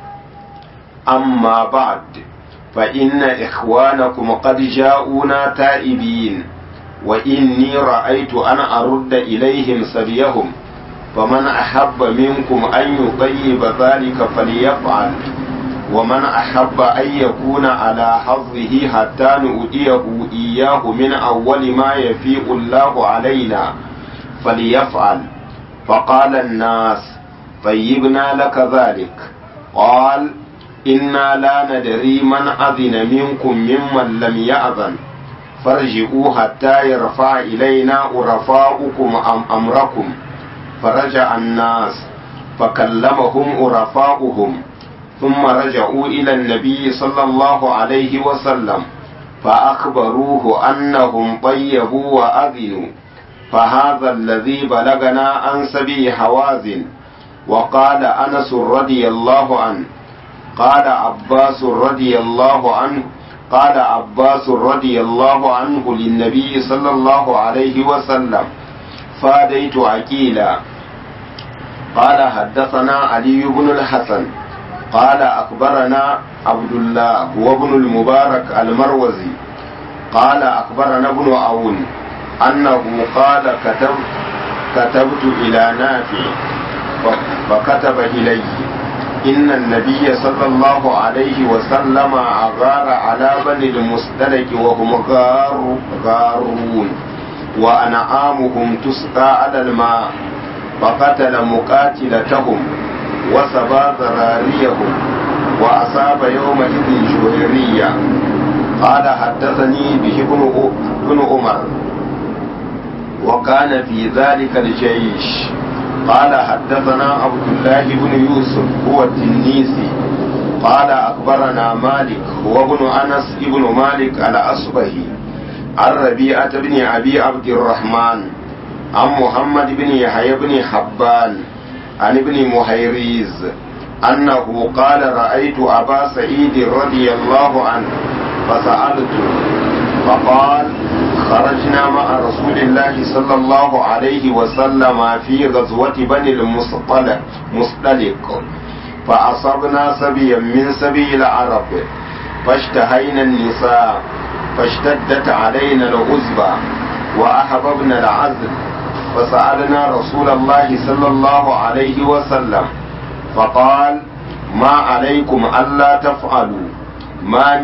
أما بعد فإن إخوانكم قد جاءونا تائبين وإني رأيت أن أرد إليهم سبيهم فمن أحب منكم أن يطيب ذلك فليفعل ومن أحب أن يكون على حظه حتى نؤتيه إياه من أول ما يفيء الله علينا فليفعل فقال الناس طيبنا لك ذلك قال إنا لا ندري من أذن منكم ممن لم يأذن فارجعوا حتى يرفع إلينا عرفاؤكم أمركم فرجع الناس فكلمهم عرفاؤهم ثم رجعوا إلى النبي صلى الله عليه وسلم فأخبروه أنهم طيبوا وأذنوا فهذا الذي بلغنا عن سبي حوازن. وقال أنس رضي الله عنه قال عباس رضي الله عنه للنبي صلى الله عليه وسلم فاديت عقيلا. قال حدثنا علي بن الحسن قال أخبرنا عبد الله هو ابن المبارك المروزي قال أخبرنا ابن عون أنه كتبت إلى نافع فكتب إلي إن النبي صلى الله عليه وسلم أغار على بني المصطلق وهم غارون وأنعامهم تسقى على الماء فقتل مقاتلتهم وسبى ذراريهم وأصاب يومئذ جويرية. قال حدثني به ابن عمر وكان في ذلك الجيش. قال حدثنا عبد الله بن يوسف هو التنيسي قال أخبرنا مالك هو ابن أنس ابن مالك الأصبهي عن ربيعة بن أبي عبد الرحمن عن محمد بن يحيى بن حبان عن ابن محيريز أنه قال رأيت أبا سعيد رضي الله عنه فسألته فقال خرجنا مع رسول الله صلى الله عليه وسلم في غزوة بني المصطلق فأصبنا سبيا من سبي العرب فاشتهينا النساء فاشتدت علينا العزبة وأحببنا العزل فسألنا رسول الله صلى الله عليه وسلم فقال ما عليكم ألا تفعلوا ما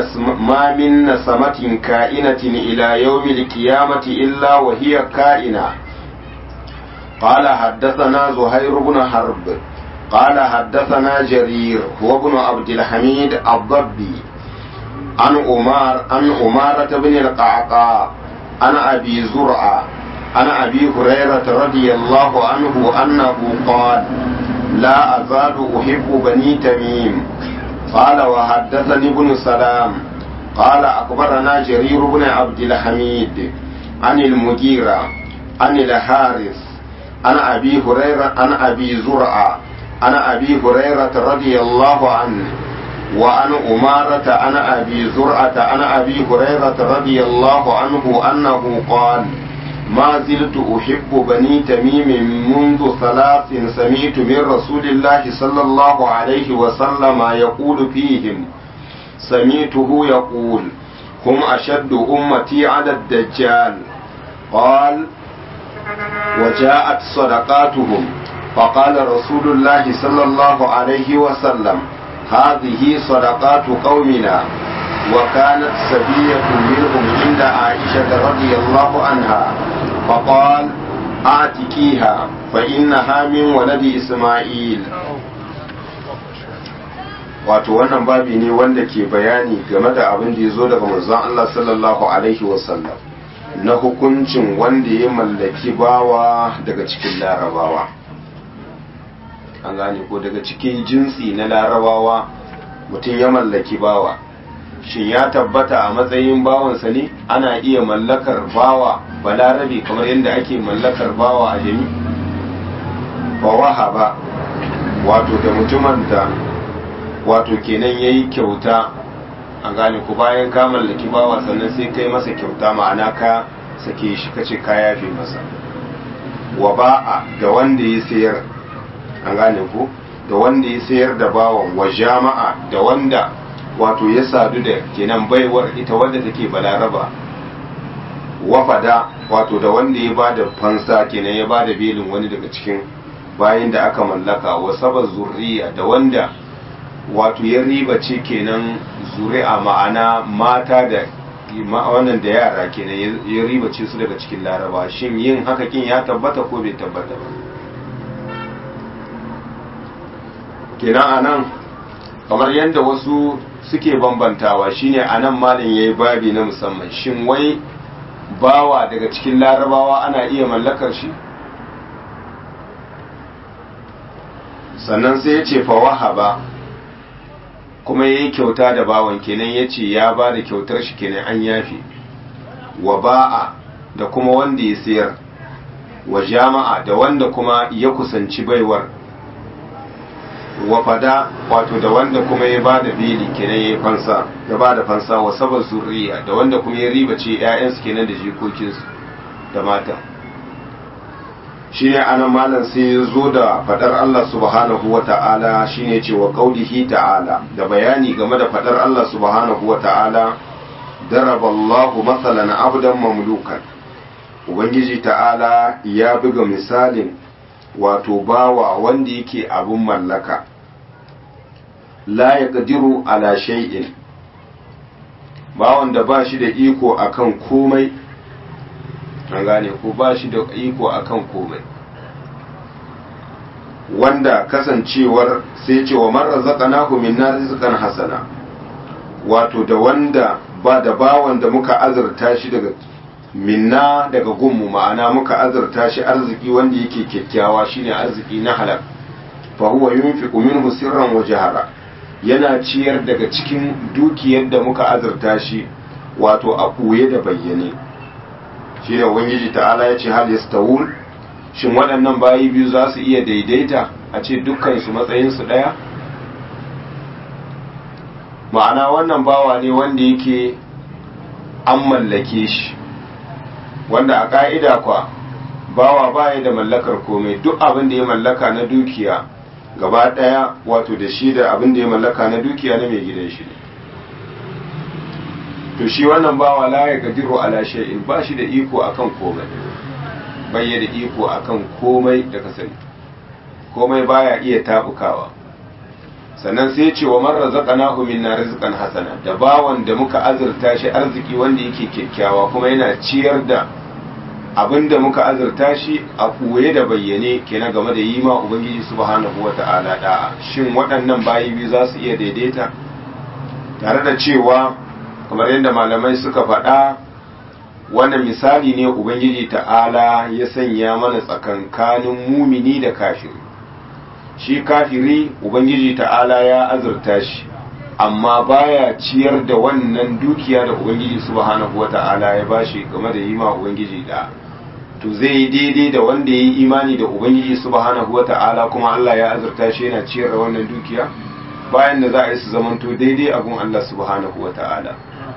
من نسمة كائنة إلى يوم القيامة إلا وهي كائنة. قال حدثنا زهير بن حرب قال حدثنا جرير هو ابن عبد الحميد الضبي عن أمارة بن القعقاع عن أبي زرعة عن أبي هريرة رضي الله عنه أنه قال لا أزال أحب بني تميم. قال وحدثني ابن سلام قال أخبرنا جرير بن عبد الحميد عن المغيرة عن الحارث عن أبي هريرة عن أبي زرعة عن أبي هريرة رضي الله عنه وعن أمارة عن أبي زرعة عن أبي هريرة رضي الله عنه أنه قال ما زلت أحب بني تميم منذ 3 سمعت من رسول الله صلى الله عليه وسلم يقول فيهم سمعته يقول هم أشد أمتي على الدجال. قال وجاءت صدقاتهم فقال رسول الله صلى الله عليه وسلم هذه صدقات قومنا. وكانت سبية منهم عند عائشة رضي الله عنها فقال اعتكيها فإنها من ولد إسماعيل. wato wannan babi ne wanda ke bayani game da abin da ya zo daga manzon Allah sallallahu alaihi wasallam na hukuncin wanda ya mallaki bawa daga cikin larabawa, an gane ko daga cikin jinsi na larabawa mutum ya mallaki bawa, shin ya tabbata a matsayin bawansa ne ana iya mallakar bawa balarabe kamar yadda ake mallakar bawa a jami ba wahaba wato da mutumin da wato kenan yayi kyauta, an gane ku bayan ka mallaki bawa sannan sai kai masa kyauta ma'ana ka sake shi kace ka yafe masa. Wa ba'a da wanda ya sayar, an gane ku da wanda ya sayar da bawan, wa jama'a da wanda wato ya sadu da kenan baiwar ita wadda take balaraba, wafada wato da wanda ya bada fansa kenan ya bada belin wani daga cikin bayin da aka mallaka, wa saba zurriya da wanda wato ya riba ce kenan zuri'a ma'ana mata da wannan da yara kenan ya riba ce su daga cikin laraba. Shin yin haka kin ya tabbata ko bai tabbata ba? kenan anan kamar yadda wasu suke bambantawa shine anan malin yayi babi na musamman, shin wai bawa daga cikin larabawa ana iya mallakar shi? Sannan sai ya ce fa wahaba kuma yayi kyauta da bawan, kenan yace ya ba da kyautar shi kenan an yafi. Wa ba'a da kuma wanda ya sayar, wa jama'a da wanda kuma ya kusanci baiwar, wa fada wato da wanda kuma ya bada beli kenan ya fansa, ya bada fansa, wa saba zurriya da wanda kuma ya riba ce ƴaƴansu kenan da jikokinsu da mata. shine anan malam sai ya zo da fadar Allah subhanahu wa ta'ala, shine ce wa qaulihi ta'ala, da bayani game da fadar Allah subhanahu wa ta'ala, daraballahu masalan abdan mamlukan, ubangiji ta'ala ya buga misalin wato bawa wanda yake abun mallaka la yaqdiru ala shay'in, bawan da ba shi da iko akan komai, an gane ko ba shi da iko akan komai, wanda kasancewar sai ce wa man razaqnahu minna rizqan hasana, wato da wanda ba da bawan da muka azurta shi daga minna daga gunmu, ma'ana muka azurta shi arziki wanda yake kyakkyawa shine arziki na halal, fa huwa yunfiqu minhu sirran wa jahara, yana ciyar daga cikin dukiyar da muka azurta shi wato a ɓoye da bayyane. shi da ubangiji ta'ala ya ce hal yastawun, shin waɗannan bayi biyu za su iya daidaita a ce dukkansu matsayinsu ɗaya? ma'ana wannan bawa ne wanda yake an mallake shi, wanda a ƙa'ida kwa bawa baya da mallakar komai, duk abin da ya mallaka na dukiya gaba ɗaya wato da shi da abin da ya mallaka na dukiya na mai gidan shi ne. to shi wannan bawa la ya gadiru ala shay'in, ba shi da iko akan komai, bai da iko akan komai da ka sani, komai baya iya tabukawa. sannan sai ce wa man razaqnahu minna rizqan hasana, da bawan da muka azurta shi arziki wanda yake kyakkyawa kuma yana ciyar da abin da muka azurta shi a koye da bayyane kenan game da yi ma ubangiji subhanahu wata'ala da'a. Shin waɗannan bayi biyu za su iya daidaita? Tare da cewa kamar yadda malamai suka faɗa, wannan misali ne ubangiji ta'ala ya sanya mana tsakankanin mumini da kafiri. Shi kafiri ubangiji ta'ala ya azurta shi, amma baya ciyar da wannan dukiya da ubangiji subhanahu wata'ala ya bashi game da yi ma ubangiji da to zai yi daidai da wanda ya yi imani da ubangiji subhanahu wata'ala kuma Allah ya azurta shi yana ciyar da wannan dukiya, bayan da za a yi su zamanto daidai a gun Allah subhanahu wata'ala.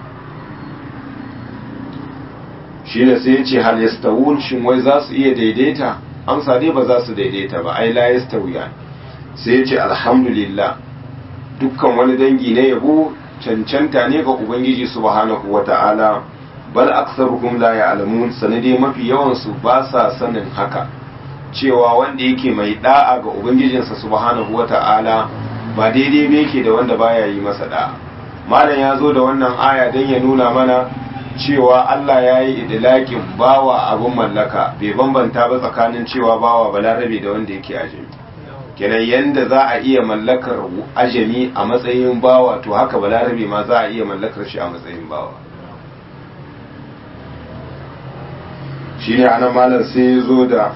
shi ne sai ya ce hal yastawun, shin wai za su iya daidaita? amsa dai ba za su daidaita ba, ai la yastawiyan. sai ya ce alhamdulillah, dukkan wani dangi na yabo cancanta ne ga ubangiji subhanahu wata'ala, bal aktsaruhum la ya'lamun, sanade mafi yawan su ba sa sanin haka, cewa wanda yake mai da'a ga ubangijinsa subhanahu wata'ala ba daidai ne yake da wanda baya yi masa da'a. malam ya zo da wannan aya don ya nuna mana cewa Allah ya yi idlakin bawa abun mallaka, bai bambanta ba tsakanin cewa bawa balarabe da wanda yake ajami. kenan yanda za a iya mallakar ajami a matsayin bawa, to haka balarabe ma za a iya mallakar shi a matsayin bawa. shi ne anan malam sai ya zo da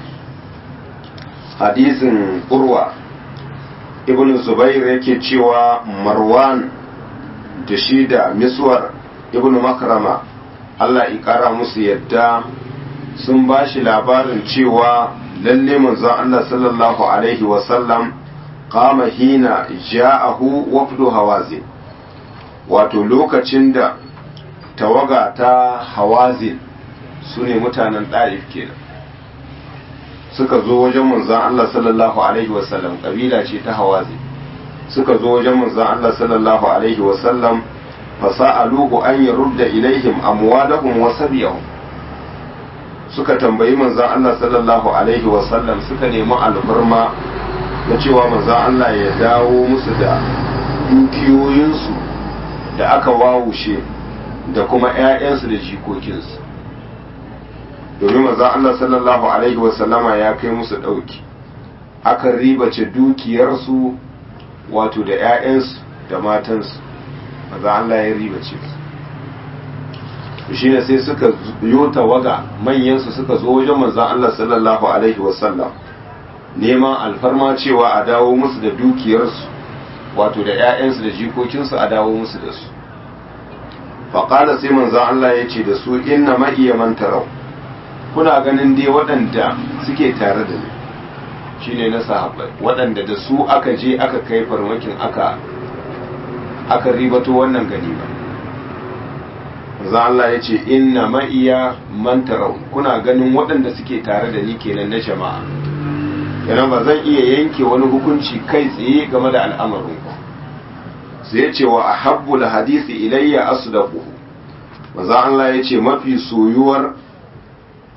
hadisin urwa ibn zubair yake cewa marwan da shi da miswar ibn makrama Allah ya kara musu yadda sun ba shi labarin cewa lalle manzon Allah sallallahu alaihi wasallam qama hina ja'ahu wafdu hawazin, wato lokacin da tawaga ta hawazin su ne mutanen ɗa'if kenan suka zo wajen manzon Allah sallallahu alaihi wasallam, kabila ce ta hawazin, suka zo wajen manzon Allah sallallahu alaihi wasallam fasa'aluhu an yurda ilaihim amwalahum wa sabiyahum, suka tambayi manzon Allah sallallahu alaihi wasallam, suka nemi alfarma na cewa manzon Allah ya dawo musu da dukiyoyinsu da aka wawushe da kuma 'ya'yansu da jikokinsu, domin manzon Allah sallallahu alaihi wasallama ya kai musu ɗauki, aka ribace dukiyarsu wato da 'ya'yansu da matansu, manzon Allah ya ribace su. shi ne sai suka yi tawaga manyansu suka zo wajen manzon Allah sallallahu alaihi wasallam neman alfarma cewa a dawo musu da dukiyarsu wato da 'ya'yansu da jikokinsu a dawo musu da su. faƙala sai manzon Allah ya ce da su inna ma'iya man tarau, kuna ganin dai waɗanda suke tare da ni, shine na sahabbai waɗanda da su aka je aka kai farmakin aka ribato wannan ganima. manzon Allah ya ce inna ma'iya man tarau, kuna ganin waɗanda suke tare da ni kenan na jama'a, kenan ba zan iya yanke wani hukunci kai tsaye game da al'amarin ku. sai ya ce wa ahabbul hadisi ilayya asdaquhu, manzon Allah ya ce mafi soyuwar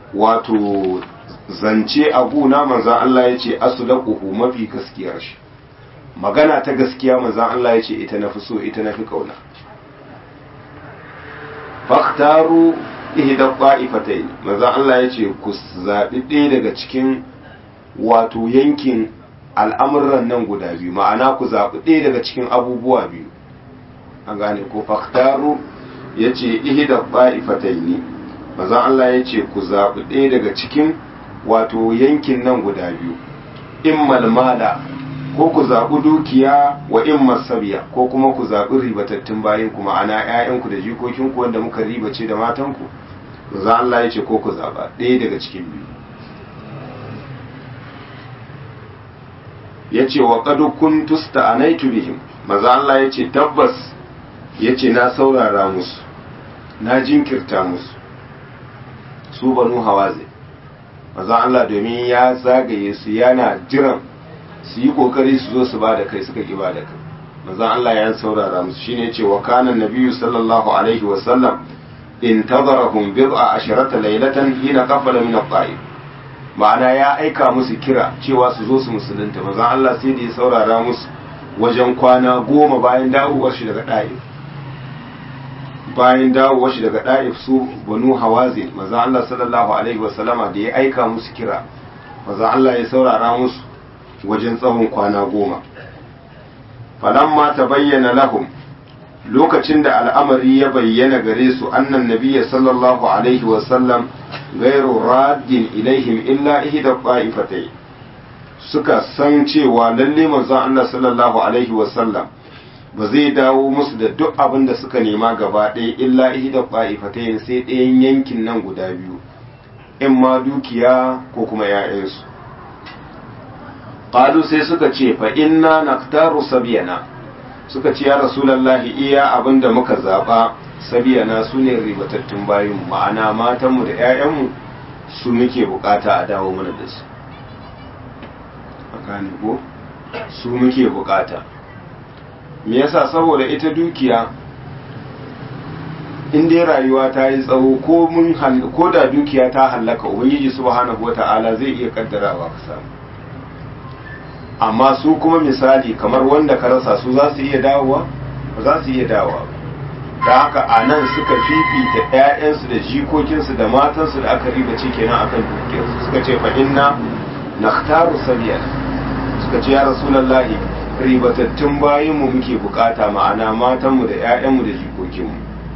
wato zance a guna manzan Allah ya ce asdaquhu mafi gaskiyar shi, magana ta gaskiya manzan Allah ya ce ita nafi so ita nafi kauna. Faktaru ihda qa'ifatayn, manzan Allah ya ce ku zabi ɗaya daga cikin wato yankin al'amuran nan guda biyu, ma'ana ku zabi ɗaya daga cikin abubuwa biyu, an gane ko. Faktaru ya ce ihda qa'ifatayn, manzan Allah ya ce ku zabi ɗaya daga cikin wato yankin nan guda biyu, immal mala ko ku zaɓi dukiya wa immal sabiya ko kuma ku zaɓi ribatattun bayin ku, ma'ana ƴaƴanku da jikokinku wanda muka ribace da matanku. manzo Allah ya ce ko ku zaɓa ɗaya daga cikin biyu. Ya ce wa qad kuntu sta'anaitu bihim, manzo Allah ya ce tabbas, ya ce na saurara musu, na jinkirta musu su banu hawazin. manzo Allah domin ya zagaye su yana jiran su yi kokari su zo su ba da kai, suka ki ba da kai. manzo Allah ya saurara musu, shine yace wa kana nabiyyu sallallahu alaihi wa sallam intadarahum bid'a asharata laylatan hina qafala min al-qa'id, ma'ana ya aika musu kira cewa su zo su musulunta. manzo Allah sai da ya saurara musu wajen kwana 10 bayan dawowar shi daga Da'if. bayan dawowar shi daga Da'if su banu hawazin, manzo Allah sallallahu alaihi wa sallama da ya aika musu kira, manzo Allah ya saurara musu wajen tsawon kwana 10. falamma tabayyana lahum, lokacin da al'amari ya bayyana gare su, annan nabiyya sallallahu alaihi wa sallam ghairu raddin ilaihim illa ihda qa'ifatay, suka san cewa lalle manzo Allah sallallahu alaihi wa sallam ba zai dawo musu da duk abin da suka nema gaba ɗaya illa ihda qa'ifatay, sai ɗayan yankin nan guda biyu, in ma dukiya ko kuma 'ya'yansu. qalu sai suka ce fa inna naktaru sabiyana, suka ce ya rasulullahi iya abinda muka zaba sabiyana sune ribatattun bayin, ma'ana matanmu da 'ya'yanmu su muke bukata a dawo mana da su. akani ko su muke bukata. me yasa? saboda ita dukiya in dai rayuwa ta yi tsawo ko da dukiya ta hallaka, ubangiji subhanahu wata'ala zai iya kaddarawa ka samu. amma su kuma misali kamar wanda ka rasa, su za su iya dawowa? ba za su iya dawowa. da haka a nan suka fifita 'ya'yansu da jikokinsu da matansu da aka riba ce kenan akan dukiyarsu. suka ce fa inna nakhtaru sabiyana, suka ce ya rasulullahi ribatattun bayinmu muke bukata, ma'ana matanmu da 'ya'yanmu da jikokinmu.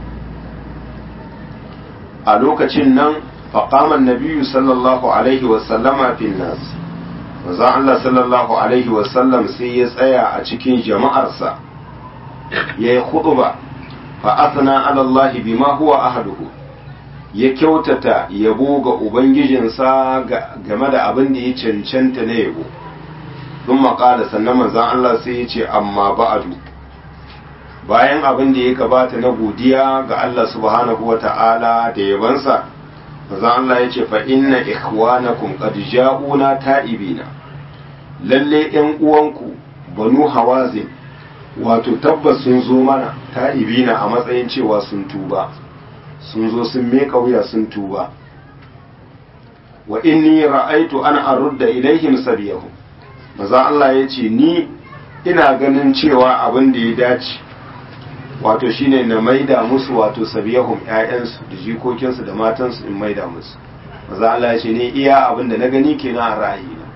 a lokacin nan faqama an-nabiyyu sallallahu alaihi wa sallama fin nas, manzo Allah sallallahu alaihi wasallam sai ya tsaya a cikin jama'arsa yayi khutba, fa athna ala Allah bima huwa ahluhu, ya kyautata yabo ga ubangijinsa game da abin da ya cancanta na yabo. thumma qala, sannan manzo Allah sai ya ce amma ba'du, bayan abin da ya gabata na godiya ga Allah subhanahu wata'ala da yabansa, manzo Allah ya ce fa inna ikhwanakum qad ja'una ta'ibina, lalle ƴan uwanku banu hawazin wato tabbas sun zo mana ta'ibina a matsayin cewa sun tuba, sun zo sun meka wuya sun tuba. wa inni ra'aitu an arudda ilaihim sabiyahum, manzo Allah ya ce ni ina ganin cewa abin da ya dace wato shine na maida musu wato sabiyahum, ƴaƴansu da jikokinsu da matansu in maida musu. maza Allah ya ce ne iya abin da na gani kenan a ra'ayina.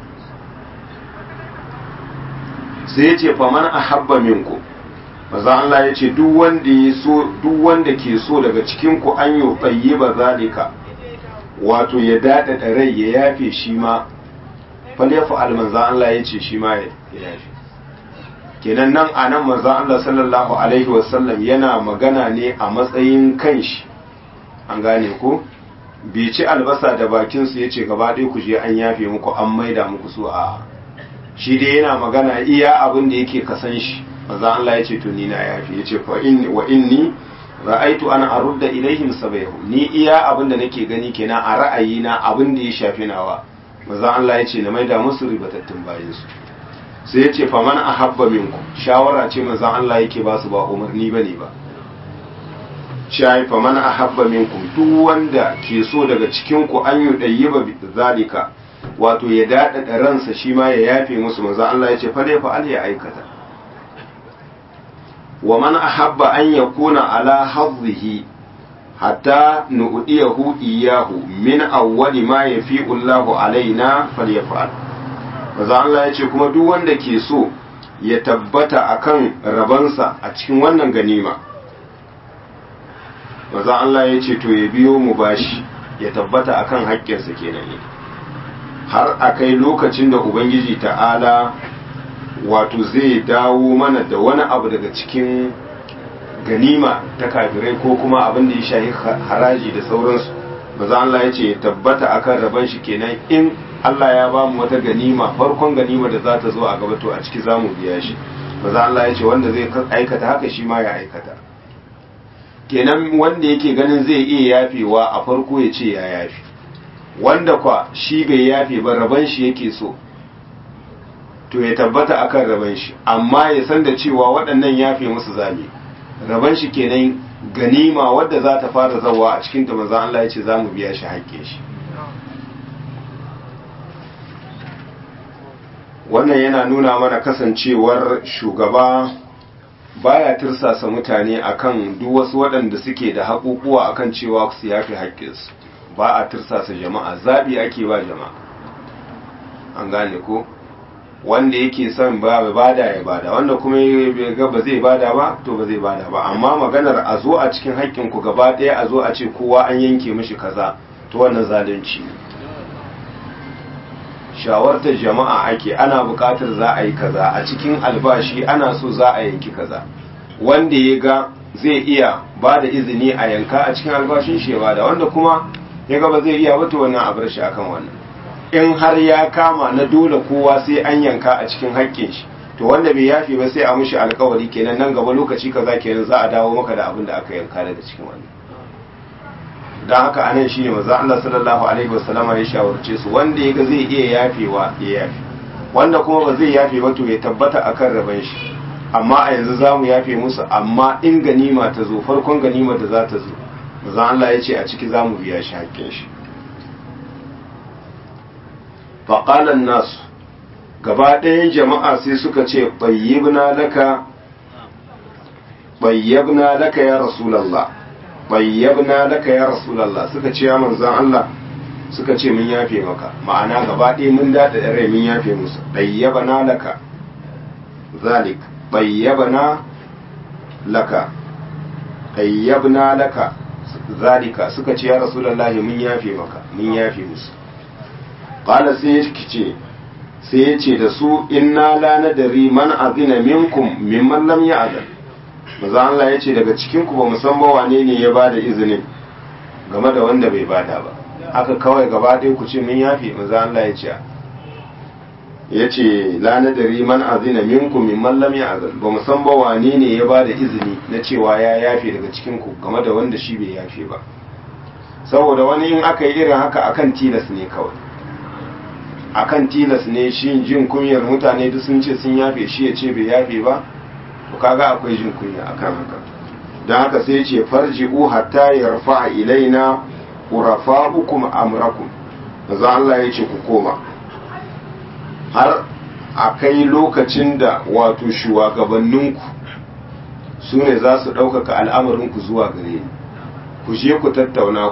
sai ya ce faman ahabba minku, maza Allah ya ce duk wanda ke so daga cikin ku an yi tayyiba zalika, wato ya dada da rai ya yafe shi ma falyafa almanza Allah ya ce shi ma ya yafe. kenan nan a nan manzon Allah sallallahu alaihi wasallam yana magana ne a matsayin kanshi, an gane ko bai ci albasa da bakinsu ya ce gaba ɗaya ku je an yafe muku an maida muku su. a shi dai yana magana iya abin da yake kasan shi. manzon Allah ya ce to ni na yafe, ya ce wa inni ra'aitu ana arudda ilaihim sabayhum, ni iya abin da nake gani kenan a ra'ayina abin da ya shafi nawa. manzon Allah ya ce na maida musu ribatattun bayansu. sai ya ce faman ahabba minku, shawara ce manzon Allah yake ba su, ba umarni bane ba. cewa fa man ahabba minkum duk wanda ke so daga cikin ku an yudayyiba bi zalika wato ya dada ransa shi ma ya yafe musu manzo Allah ya ce fa dai fa al ya aikata wa man ahabba an yakuna ala hadhihi hatta nu'diyahu iyyahu min awwali ma yafi'u Allahu alaina falyaf'al manzo Allah ya ce kuma duk wanda ke so ya tabbata akan rabansa a cikin wannan ganima manzo Allah ya ce to ya biyo mu bashi ya tabbata akan haƙƙinsa kenan har akai lokacin da ubangiji ta'ala wato zai dawo mana da wani abu daga cikin ganima ta kafirai ko kuma abin da ya shahi haraji da sauransu manzo Allah ya ce ya tabbata akan raban shi kenan in Allah ya ba mu wata ganima farkon ganima da za ta zo a gaba to a ciki za mu biya shi manzo Allah ya ce wanda zai aikata haka shi ma ya aikata kenan wanda yake ganin zai iya yafewa a farko ya ce ya yafe wanda kwa shi bai yafe ba raban shi yake so to ya tabbata akan raban shi amma ya san da cewa waɗannan yafe musu zame raban shi kenan ganima wadda za ta fara zawa a cikin ta manzo Allah ya ce za mu biya shi haƙƙin shi wannan yana nuna mana kasancewar shugaba baya tirsasa mutane akan duk wasu waɗanda suke da haƙuƙuwa akan cewa su yafi haƙƙinsu ba a tirsasa jama'a zaɓi ake ba jama'a an gane ko wanda yake son ba bada ya bada wanda kuma ga ba zai bada ba to ba zai bada ba amma maganar a zo a cikin haƙƙinku gaba ɗaya a zo a ce kowa an yanke mishi kaza to wannan zalunci ne shawartar jama'a ake ana buƙatar za a yi kaza a cikin albashi ana so za a yanki kaza wanda ya ga zai iya ba da izini a yanka a cikin albashin shi ya bada wanda kuma ya ga ba zai iya ba to wannan a bar shi akan wannan in har ya kama na dole kowa sai an yanka a cikin haƙƙin shi to wanda bai yafe ba sai a mushi alƙawari kenan nan gaba lokaci kaza kenan za a dawo maka da abin da aka yanka daga cikin wannan dan haka anan shine manzo Allah sallallahu alaihi wasallama ya shawarce su wanda yaga zai iya yafewa ya yafe wanda kuma ba zai yafe ba to ya tabbata akan raban shi amma a yanzu zamu yafe musu amma in ganima ta zo farkon ganima da za ta zo manzo Allah ya ce a ciki zamu biya shi haƙƙin shi faqala an-nas gaba ɗayan jama'a sai suka ce bayyibna laka ya rasulullah bayyabna laka ya rasulullah suka ce ya manzon Allah suka ce mun yafe maka ma'ana gaba ɗaya mun dada da rai mun yafe musu bayyabna laka zalik bayyabna laka zalika suka ce ya rasulullah mun yafe maka mun yafe musu qala sai ya ce da su inna la nadri man azina minkum mimman lam ya'zan maza Allah ya ce daga cikinku ba musamman wane ne ya bada izinin game da wanda bai bada ba aka kawai gaba ɗaya ku ce min yafi maza Allah ya ce la nadari man azina minkum mimman lam ya'zan ba musamman wane ne ya bada izini na cewa ya yafe daga cikinku game da wanda shi bai yafe ba saboda wani in aka yi irin haka akan tilas ne kawai akan tilas ne shi jin kunyar mutane duk sun ce sun yafe shi ya ce bai yafe ba to kaga akwai jin kunya akan haka dan haka sai yace farji'u hatta yarfa'a ilaina urafa'ukum amrakum manzo Allah yace ku koma har akai lokacin da wato shugabanninku sune za su ɗaukaka al'amarinku zuwa gare ni ku je ku tattauna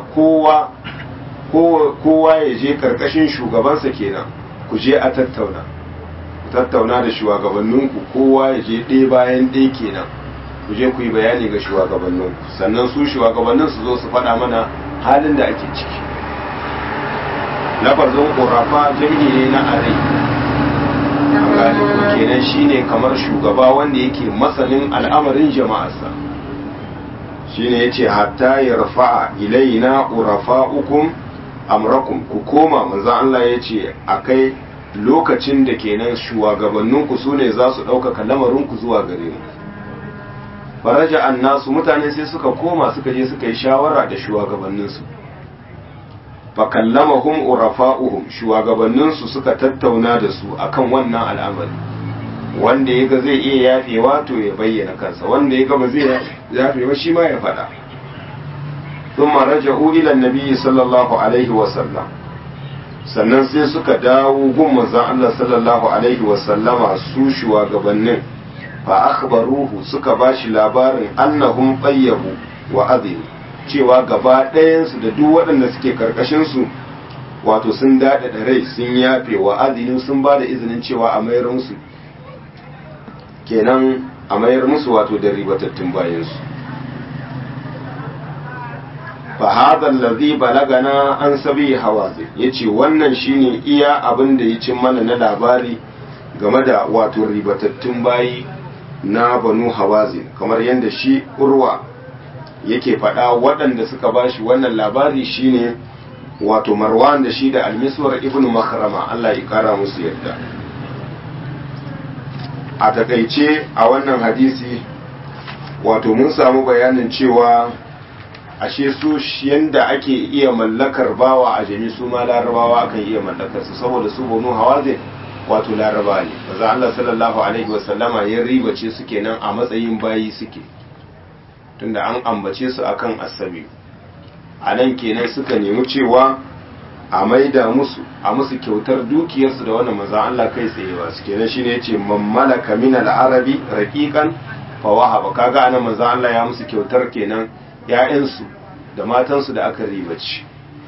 kowa ya je karkashin shugabansa kenan ku je a tattauna da shugabanninku kowa ya je ɗaya bayan ɗaya kenan ku je ku yi bayani ga shugabanninku sannan su shugabannin su zo su faɗa mana halin da ake ciki lafazin ƙorafa jami'i ne na arai kenan shine kamar shugaba wanda yake masanin al'amarin jama'arsa shine yace hatta yarfa'a ilaina urafa'ukum amrakum ku koma manzo Allah yace akai lokacin da kenan shugabanninku su ne za su ɗaukaka lamarinku zuwa gare mu faraja annasu mutane sai suka koma suka je suka yi shawara da shugabanninsu fa kallamahum urafa'uhum shugabanninsu suka tattauna da su akan wannan al'amari wanda yaga zai iya yafewa to ya bayyana kansa wanda yaga ba zai yafe ba shi ma ya faɗa thumma raja'u ila an-nabi sallallahu alaihi wa sallam sannan sai suka dawo gun manzon Allah sallallahu alaihi wa sallama su shugabannin fa akhbaruhu suka bashi labarin annahum tayyabu wa adhin cewa gaba ɗayansu da duk waɗanda suke karkashin su wato sun daɗa da rai sun yafe wa adhin sun ba da izinin cewa a mayar musu kenan a mayar musu wato da ribatattun bayansu fa hadha allazi balagana an sabi hawazi yace wannan shine iya abin da ya cin mana na labari game da wato ribatattun bayi na banu hawazi kamar yadda shi urwa yake faɗa waɗanda suka bashi wannan labari shine wato marwan da shi da almiswar ibnu makhrama Allah ya kara musu yadda a takaice a wannan hadisi wato mun samu bayanin cewa ashe su yanda ake iya mallakar bawa a jami su ma larabawa akan iya mallakar su saboda su banu hawazin wato laraba ne maza Allah sallallahu alaihi wasallama ya ribace su kenan a matsayin bayi suke tunda an ambace su akan asabi a nan kenan suka nemi cewa a maida musu a musu kyautar dukiyarsu da wannan maza Allah kai tsaye ba su kenan shine yace man malaka min al-arabi raqiqan fa wahaba kaga anan maza Allah ya musu kyautar kenan ‘ya'yansu da matansu da aka ribaci.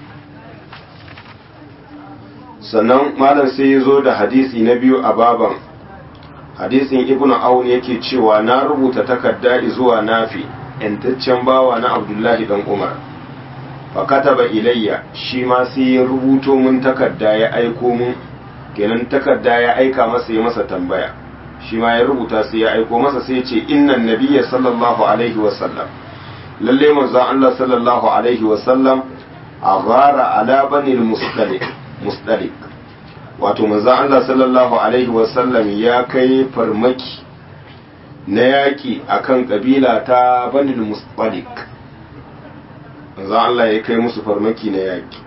Sannan malam sai ya zo da hadisi na biyu a baban, hadisin Ibn Aun yake cewa na rubuta takarda zuwa nafi, ‘yantaccen bawa na Abdullahi ɗan Umar. Fakata ba ilayya, shi ma sai ya rubuto mun takarda ya aiko mun, kenan takarda ya aika masa ya masa tambaya. Shi ma ya rubuta sai ya aiko masa sai ya ce, Innan Nabiya sallallahu Alaihi wasallam. lalle manzon Allah sallallahu alaihi wasallam a gara ala banil mustalik wato manzon Allah sallallahu alaihi wasallam ya kai farmaki na yaki akan kabila ta banil mustalik manzon Allah ya kai musu farmaki na yaki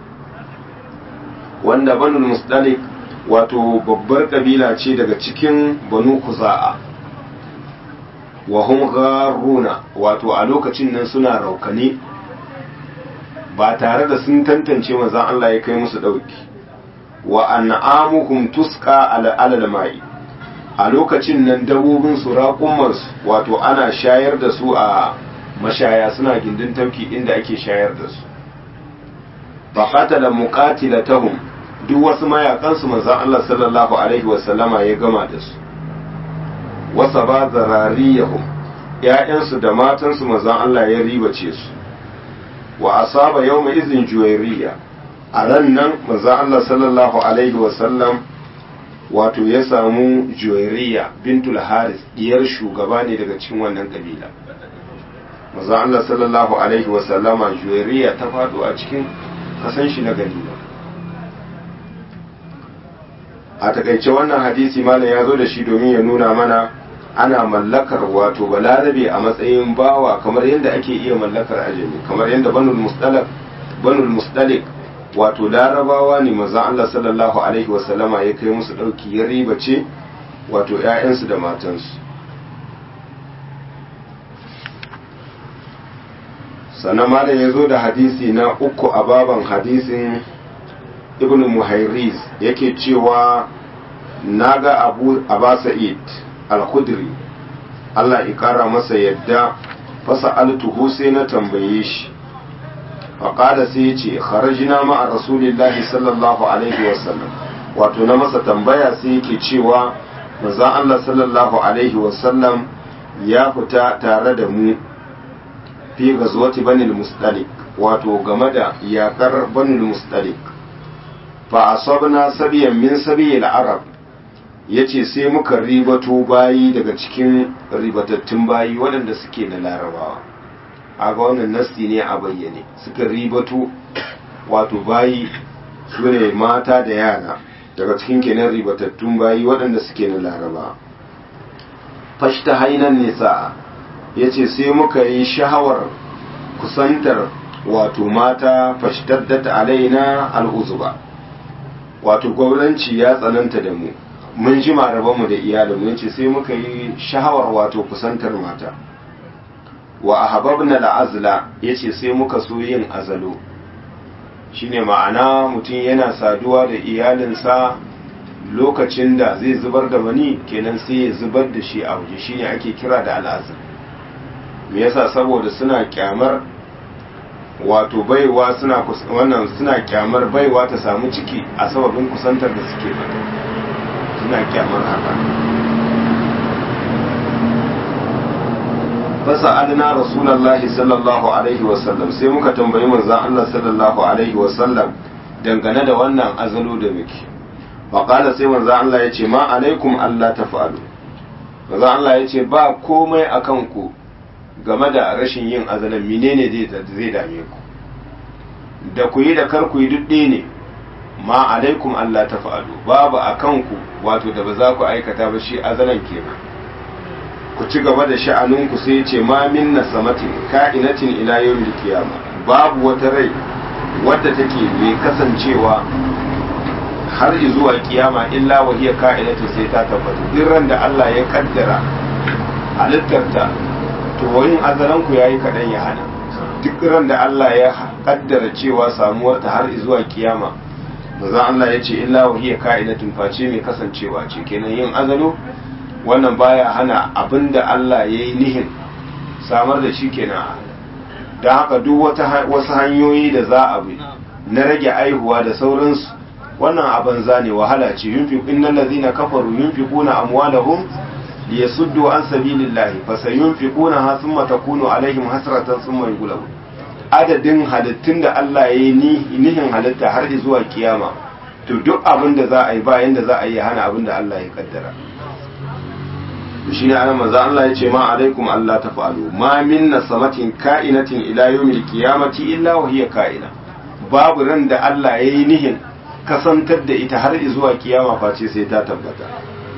wanda banil mustalik wato babbar kabila ce daga cikin banu kuza'a wa hum gharuna wato a lokacin nan suna raukane ba tare da sun tantance manzon Allah ya kai musu dauki wa an'amuhum tusqa ala al-ma'i a lokacin nan dabbobin su raƙumar su wato ana shayar da su a mashaya suna gindin tauki inda ake shayar da su fa qatala muqatilatahum duk wasu mayakan su manzon Allah sallallahu alaihi wasallama ya gama da su wasa ba zarariyahum ‘ya'yansu da matansu mazan Allah ya ribace su wa asaba yau mai izin juwairiya a ran nan mazan Allah sallallahu Alaihi wasallam wato ya samu juwairiya bintul haris diyar shugaba ne daga cikin wannan kabila mazan Allah sallallahu Alaihi wasallama juwairiya ta faɗo a cikin kasan shi na ganima a takaice wannan hadisi malam ya zo da shi domin ya nuna mana ana mallakar wato balarabe a matsayin bawa kamar yadda ake iya mallakar ajami kamar yadda banul mustalik wato larabawa ne maza Allah sallallahu alaihi wasallama ya kai musu dauki ya ribace wato ƴaƴansu da matansu sannan malam ya zo da hadisi na uku a baban hadisin ibn muhairiz yake cewa naga abu sa'id al-khudri Allah ya kara masa yadda fasa'altuhu sai na tambaye shi faqala sai yace kharajna ma'a rasulillahi sallallahu alaihi wasallam wato na masa tambaya sai yake cewa manzon Allah sallallahu alaihi wasallam ya fita tare da mu fi ghazwati banil mustalik wato game da yakar banil mustalik fa asabna sabiyan min sabiyil arab ya ce sai muka ribato bayi daga cikin ribatattun bayi waɗanda suke da larabawa a ga wannan nasti ne a bayyane suka ribato wato bayi su ne mata da yara daga cikin kenan ribatattun bayi waɗanda suke da larabawa fashta hainan nisa ya ce sai muka yi shahawar kusantar wato mata fashtaddat alaina al'uzuba wato gwamnati ya tsananta da mu mun ji mu da iyalinmu yace sai muka yi shahawar wato kusantar mata wa ahbabna al'azla yace sai muka so yin azalo shine ma'ana mutum yana saduwa da iyalinsa lokacin da zai zubar da mani kenan sai ya zubar da shi a waje shine ake kira da al'azl me yasa saboda suna kyamar wato baiwa suna kyamar baiwa ta samu ciki a sababin kusantar da suke mata suna kyamar haka fasa adana rasulullahi sallallahu alaihi wasallam sai muka tambayi manzon Allah sallallahu alaihi wasallam dangane da wannan azalo da muke faƙala sai manzon Allah ya ce ma alaikum Allah tafa'alu manzon Allah ya ce ba komai akan ku game da rashin yin azalan menene zai dame ku da ku yi da kar ku yi dudde ne ma alaikum Allah tafa'alu babu akan ku wato da ba za ku aikata ba shi azalan kenan ku ci gaba da sha'aninku sai ce ma minna samatin ka'inatin ila yawmil qiyamah babu wata rai wadda take mai kasancewa har zuwa kiyama illa wa hiya ka'inatu sai ta tabbata duk ran da Allah ya kaddara halittarta to wayin azalan ku yayi kadan ya hana duk ran da Allah ya kaddara cewa samuwar ta har zuwa kiyama manzo Allah ya ce illa wa hiya ka'inatun face mai kasancewa ce kenan yin azalo wannan baya hana abinda Allah ya yi nihin samar da shi kenan don haka duk wasu hanyoyi da za a bi na rage aihuwa da sauransu wannan abin zane wahala ce innal ladhina kafaru yunfiquna amwalahum liyasuddu an sabilillahi fasayunfiqunaha thumma takunu alaihim hasratan thumma yughlabun adadin halittun da Allah ya yi nihin halitta har zuwa kiyama to duk abin da za a yi bayan da za a yi hana abin da Allah ya kaddara shi ne ana maza Allah ya ce ma alaikum Allah ta fa'alu ma minna samatin ka'inatin ila yawmil qiyamati illa wa hiya ka'ina babu ran da Allah yayi nihin kasantar da ita har zuwa kiyama face sai ta tabbata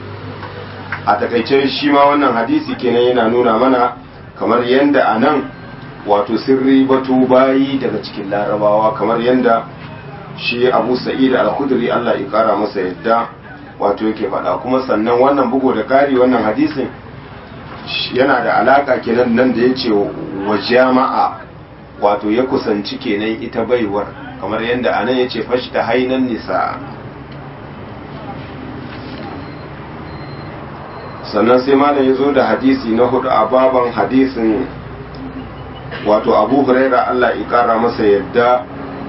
a takaice shi ma wannan hadisi kenan yana nuna mana kamar yanda anan wato sirri batu bayi daga cikin larabawa kamar yanda shi Abu Sa'id al-Khudri Allah ya kara masa yadda wato yake faɗa kuma sannan wannan bugu da ƙari wannan hadisin yana da alaka kenan nan da ya ce wa jama'a wato ya kusanci kenan ita baiwar kamar yadda anan ya ce fashi ta hainan nisa sannan sai malam ya zo da hadisi na hudu a baban hadisin wato Abu Huraira Allah ya kara masa yadda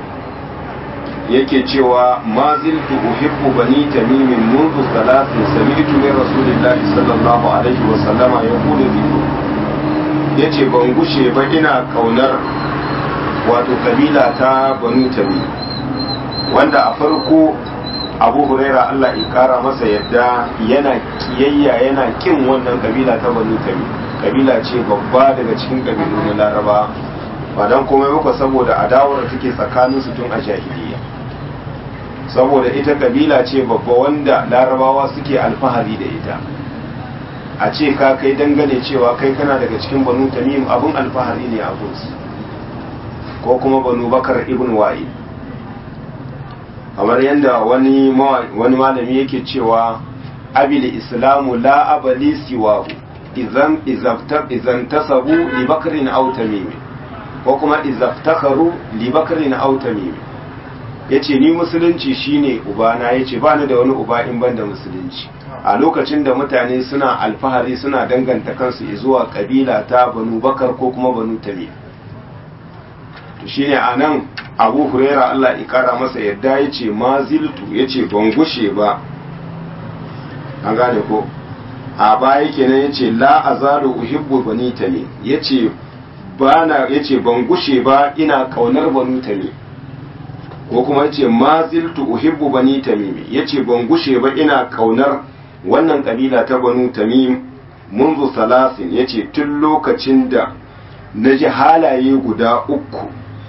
yake cewa ma ziltu uhibbu bani tamimin mundu salatin sami'tu min rasulillahi sallallahu alaihi wa sallama yaqulu bi yace ban gushe ba ina kaunar wato kabila ta banu tamim wanda a farko Abu Huraira Allah ya kara masa yadda yana kiyayya yana kin wannan kabila ta banu tamim kabila ce babba daga cikin kabilu na Laraba ba dan komai ba saboda adawar take tsakanin su tun a jahiliya saboda ita kabila ce babba wanda larabawa suke alfahari da ita a ce ka kai dangane cewa kai kana daga cikin banu tamim abun alfahari ne a gunsu ko kuma banu bakar ibn wa'i kamar yadda wani malami yake cewa abil islamu la abali siwahu izan tasabu li bakrin aw tamim ko kuma izaftakharu li bakrin aw tamim yace ni musulunci shine ubana yace ba ni da wani uba in banda musulunci a lokacin da mutane suna alfahari suna danganta kansu zuwa kabila ta banu bakar ko kuma banu tamim to shine anan Abu Huraira Allah ya kara masa yadda yace maziltu yace ban gushe ba an gane ko a baya kenan yace la azalu uhibbu bani tamim yace ban gushe ba ina kaunar banu tamim ko kuma yace maziltu uhibbu bani tamim yace ban gushe ba ina kaunar wannan kabila ta banu tamim منذ salasin yace tun lokacin da naji halaye guda uku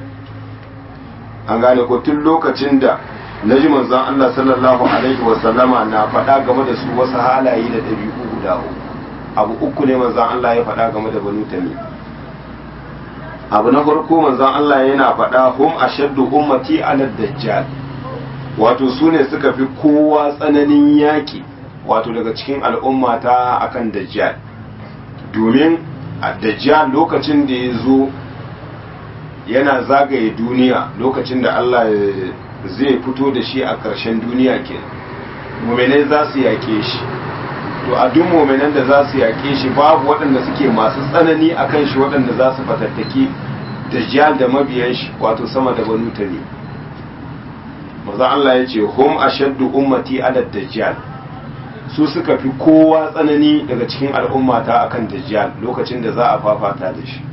an gane ko tun lokacin da naji manzon Allah sallallahu alaihi wasallama na faɗa game da su wasu halaye da ɗabi'u guda uku abu uku ne manzon Allah ya faɗa game da banu tamim abu na farko manzon Allah yana faɗa hum ashaddu ummati ala dajjal wato su ne suka fi kowa tsananin yaki wato daga cikin al'umma ta akan dajjal domin a dajjal lokacin da ya zo yana zagaye duniya, lokacin da Allah zai fito da shi a ƙarshen duniya ke mu'minai za su yaƙe shi. To a duk mu'minan da za su yaƙe shi babu waɗanda suke masu tsanani a kan shi waɗanda za su fatattaki dajjal da mabiyan shi, wato sama da Banu Tamim. maza Allah ya ce hum ashaddu ummati ala dajjal, su suka fi kowa tsanani daga cikin al'ummata akan dajjal lokacin da za a fafata da shi.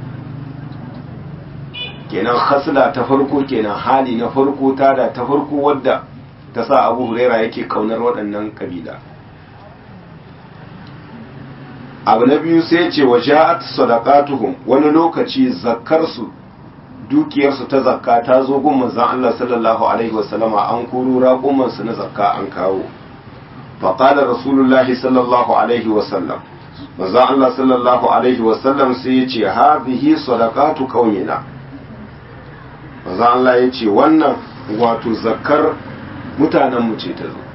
Kenan hasla ta farko, kenan hali na farko, tada ta farko wadda ta sa Abu Huraira yake kaunar waɗannan kabila. Abu na biyu sai ce wa ja'at sadaqatuhum, wani lokaci zakkarsu, dukiyarsu ta zakka ta zo gun manzon Allah sallallahu alaihi wasallama, an koro raƙumansu na zakka an kawo. فقال رسول الله صلى الله عليه وسلم manzon Allah sallallahu alaihi wasallam sai ya ce hadhihi sadaqatu qaumina, manzon Allah ya ce wannan wato zakkar mutanen mu ce ta zo.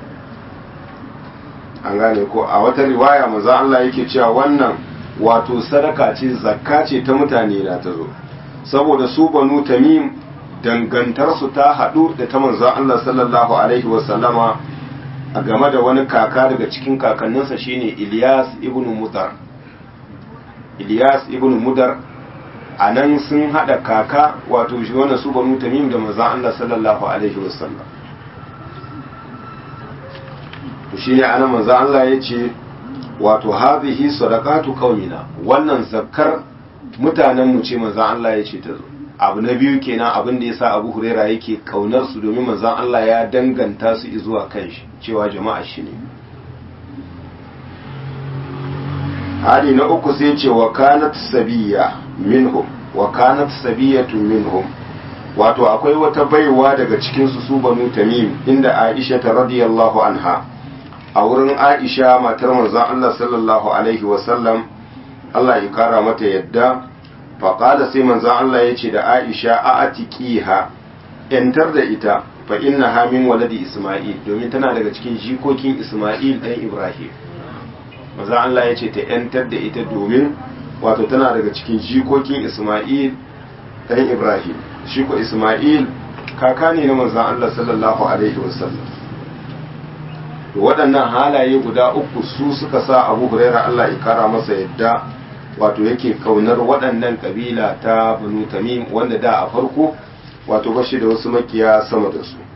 An gane ko a wata riwaya manzon Allah yake cewa wannan wato sadaka ce, zakka ce ta mutane na ta zo, saboda su Banu Tamim dangantarsu ta haɗu da ta manzon Allah sallallahu alaihi wasallama a game da wani kaka daga cikin kakanninsa shine Ilyas ibn Mudar. Ilyas ibn Mudar a nan sun haɗa kaka, wato shi wannan su Banu Tamim da manzon Allah sallallahu alaihi wasallam. To shine ana manzon Allah ya ce wato hadhihi sadaqatu qaumina, wannan zakkar mutanen mu ce manzon Allah ya ce ta zo. Abu na biyu kenan abin da yasa Abu Huraira yake kaunar su, domin manzon Allah ya danganta su zuwa kanshi cewa jama'a shi ne. Hali na uku sai ce wa kanat sabiyya minhum, wa kanat sabiyatun minhum, wato akwai wata baiwa daga cikin su Banu Tamim, inda Aisha ta radiyallahu anha, a wurin Aisha matar manzon Allah sallallahu alaihi wasallam, Allah ya kara mata yadda. faƙada sai manzan Allah ya ce da Aisha a atiƙiha, ‘yantar da ita, fa inna hamin waladi Ismail, domin tana daga cikin jikokin Ismail ɗan Ibrahim. Manzan Allah ya ce ta ‘yantar da ita domin wato tana daga cikin jikokin Ismail ɗan Ibrahim. Shi ko Ismail kaka ne na manzan Allah sallallahu Alaihi wasallam. Waɗannan halaye guda uku su suka sa Abu Huraira Allah ya kara masa yadda wato yake kaunar waɗannan kabila ta Banu Tamim, wanda da a farko wato bashi da wasu makiya sama da su.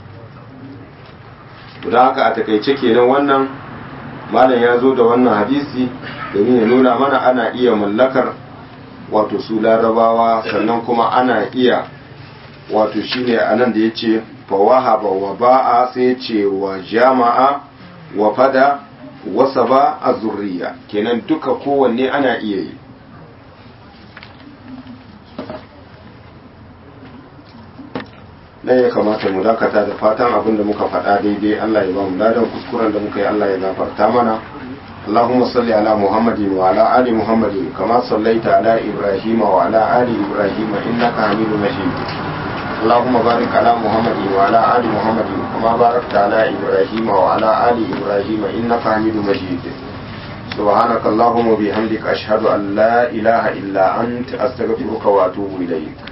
Da haka a takaice kenan wannan malam ya zo da wannan hadisi domin ya nuna mana ana iya mallakar wato su larabawa, sannan kuma ana iya wato shine anan da yace fa wahaba wa ba'a, sai ce wa jama'a wa fada wa saba azurriya, kenan duka kowanne ana iya yi. nan ya kamata mu dakata, da fatan abin da muka faɗa daidai Allah ya ba mu ladan, kuskuren da muka yi Allah ya gafarta mana. Allahumma salli ala Muhammadin wa ala ali Muhammadin kama sallaita ala Ibrahim wa ala ali Ibrahim innaka Hamidum Majid. Allahumma barik ala Muhammadin wa ala ali Muhammadin kama barakta ala Ibrahim wa ala ali Ibrahim innaka Hamidum Majid. سبحانك اللهم وبحمدك أشهد أن لا إله إلا أنت أستغفرك وأتوب إليك.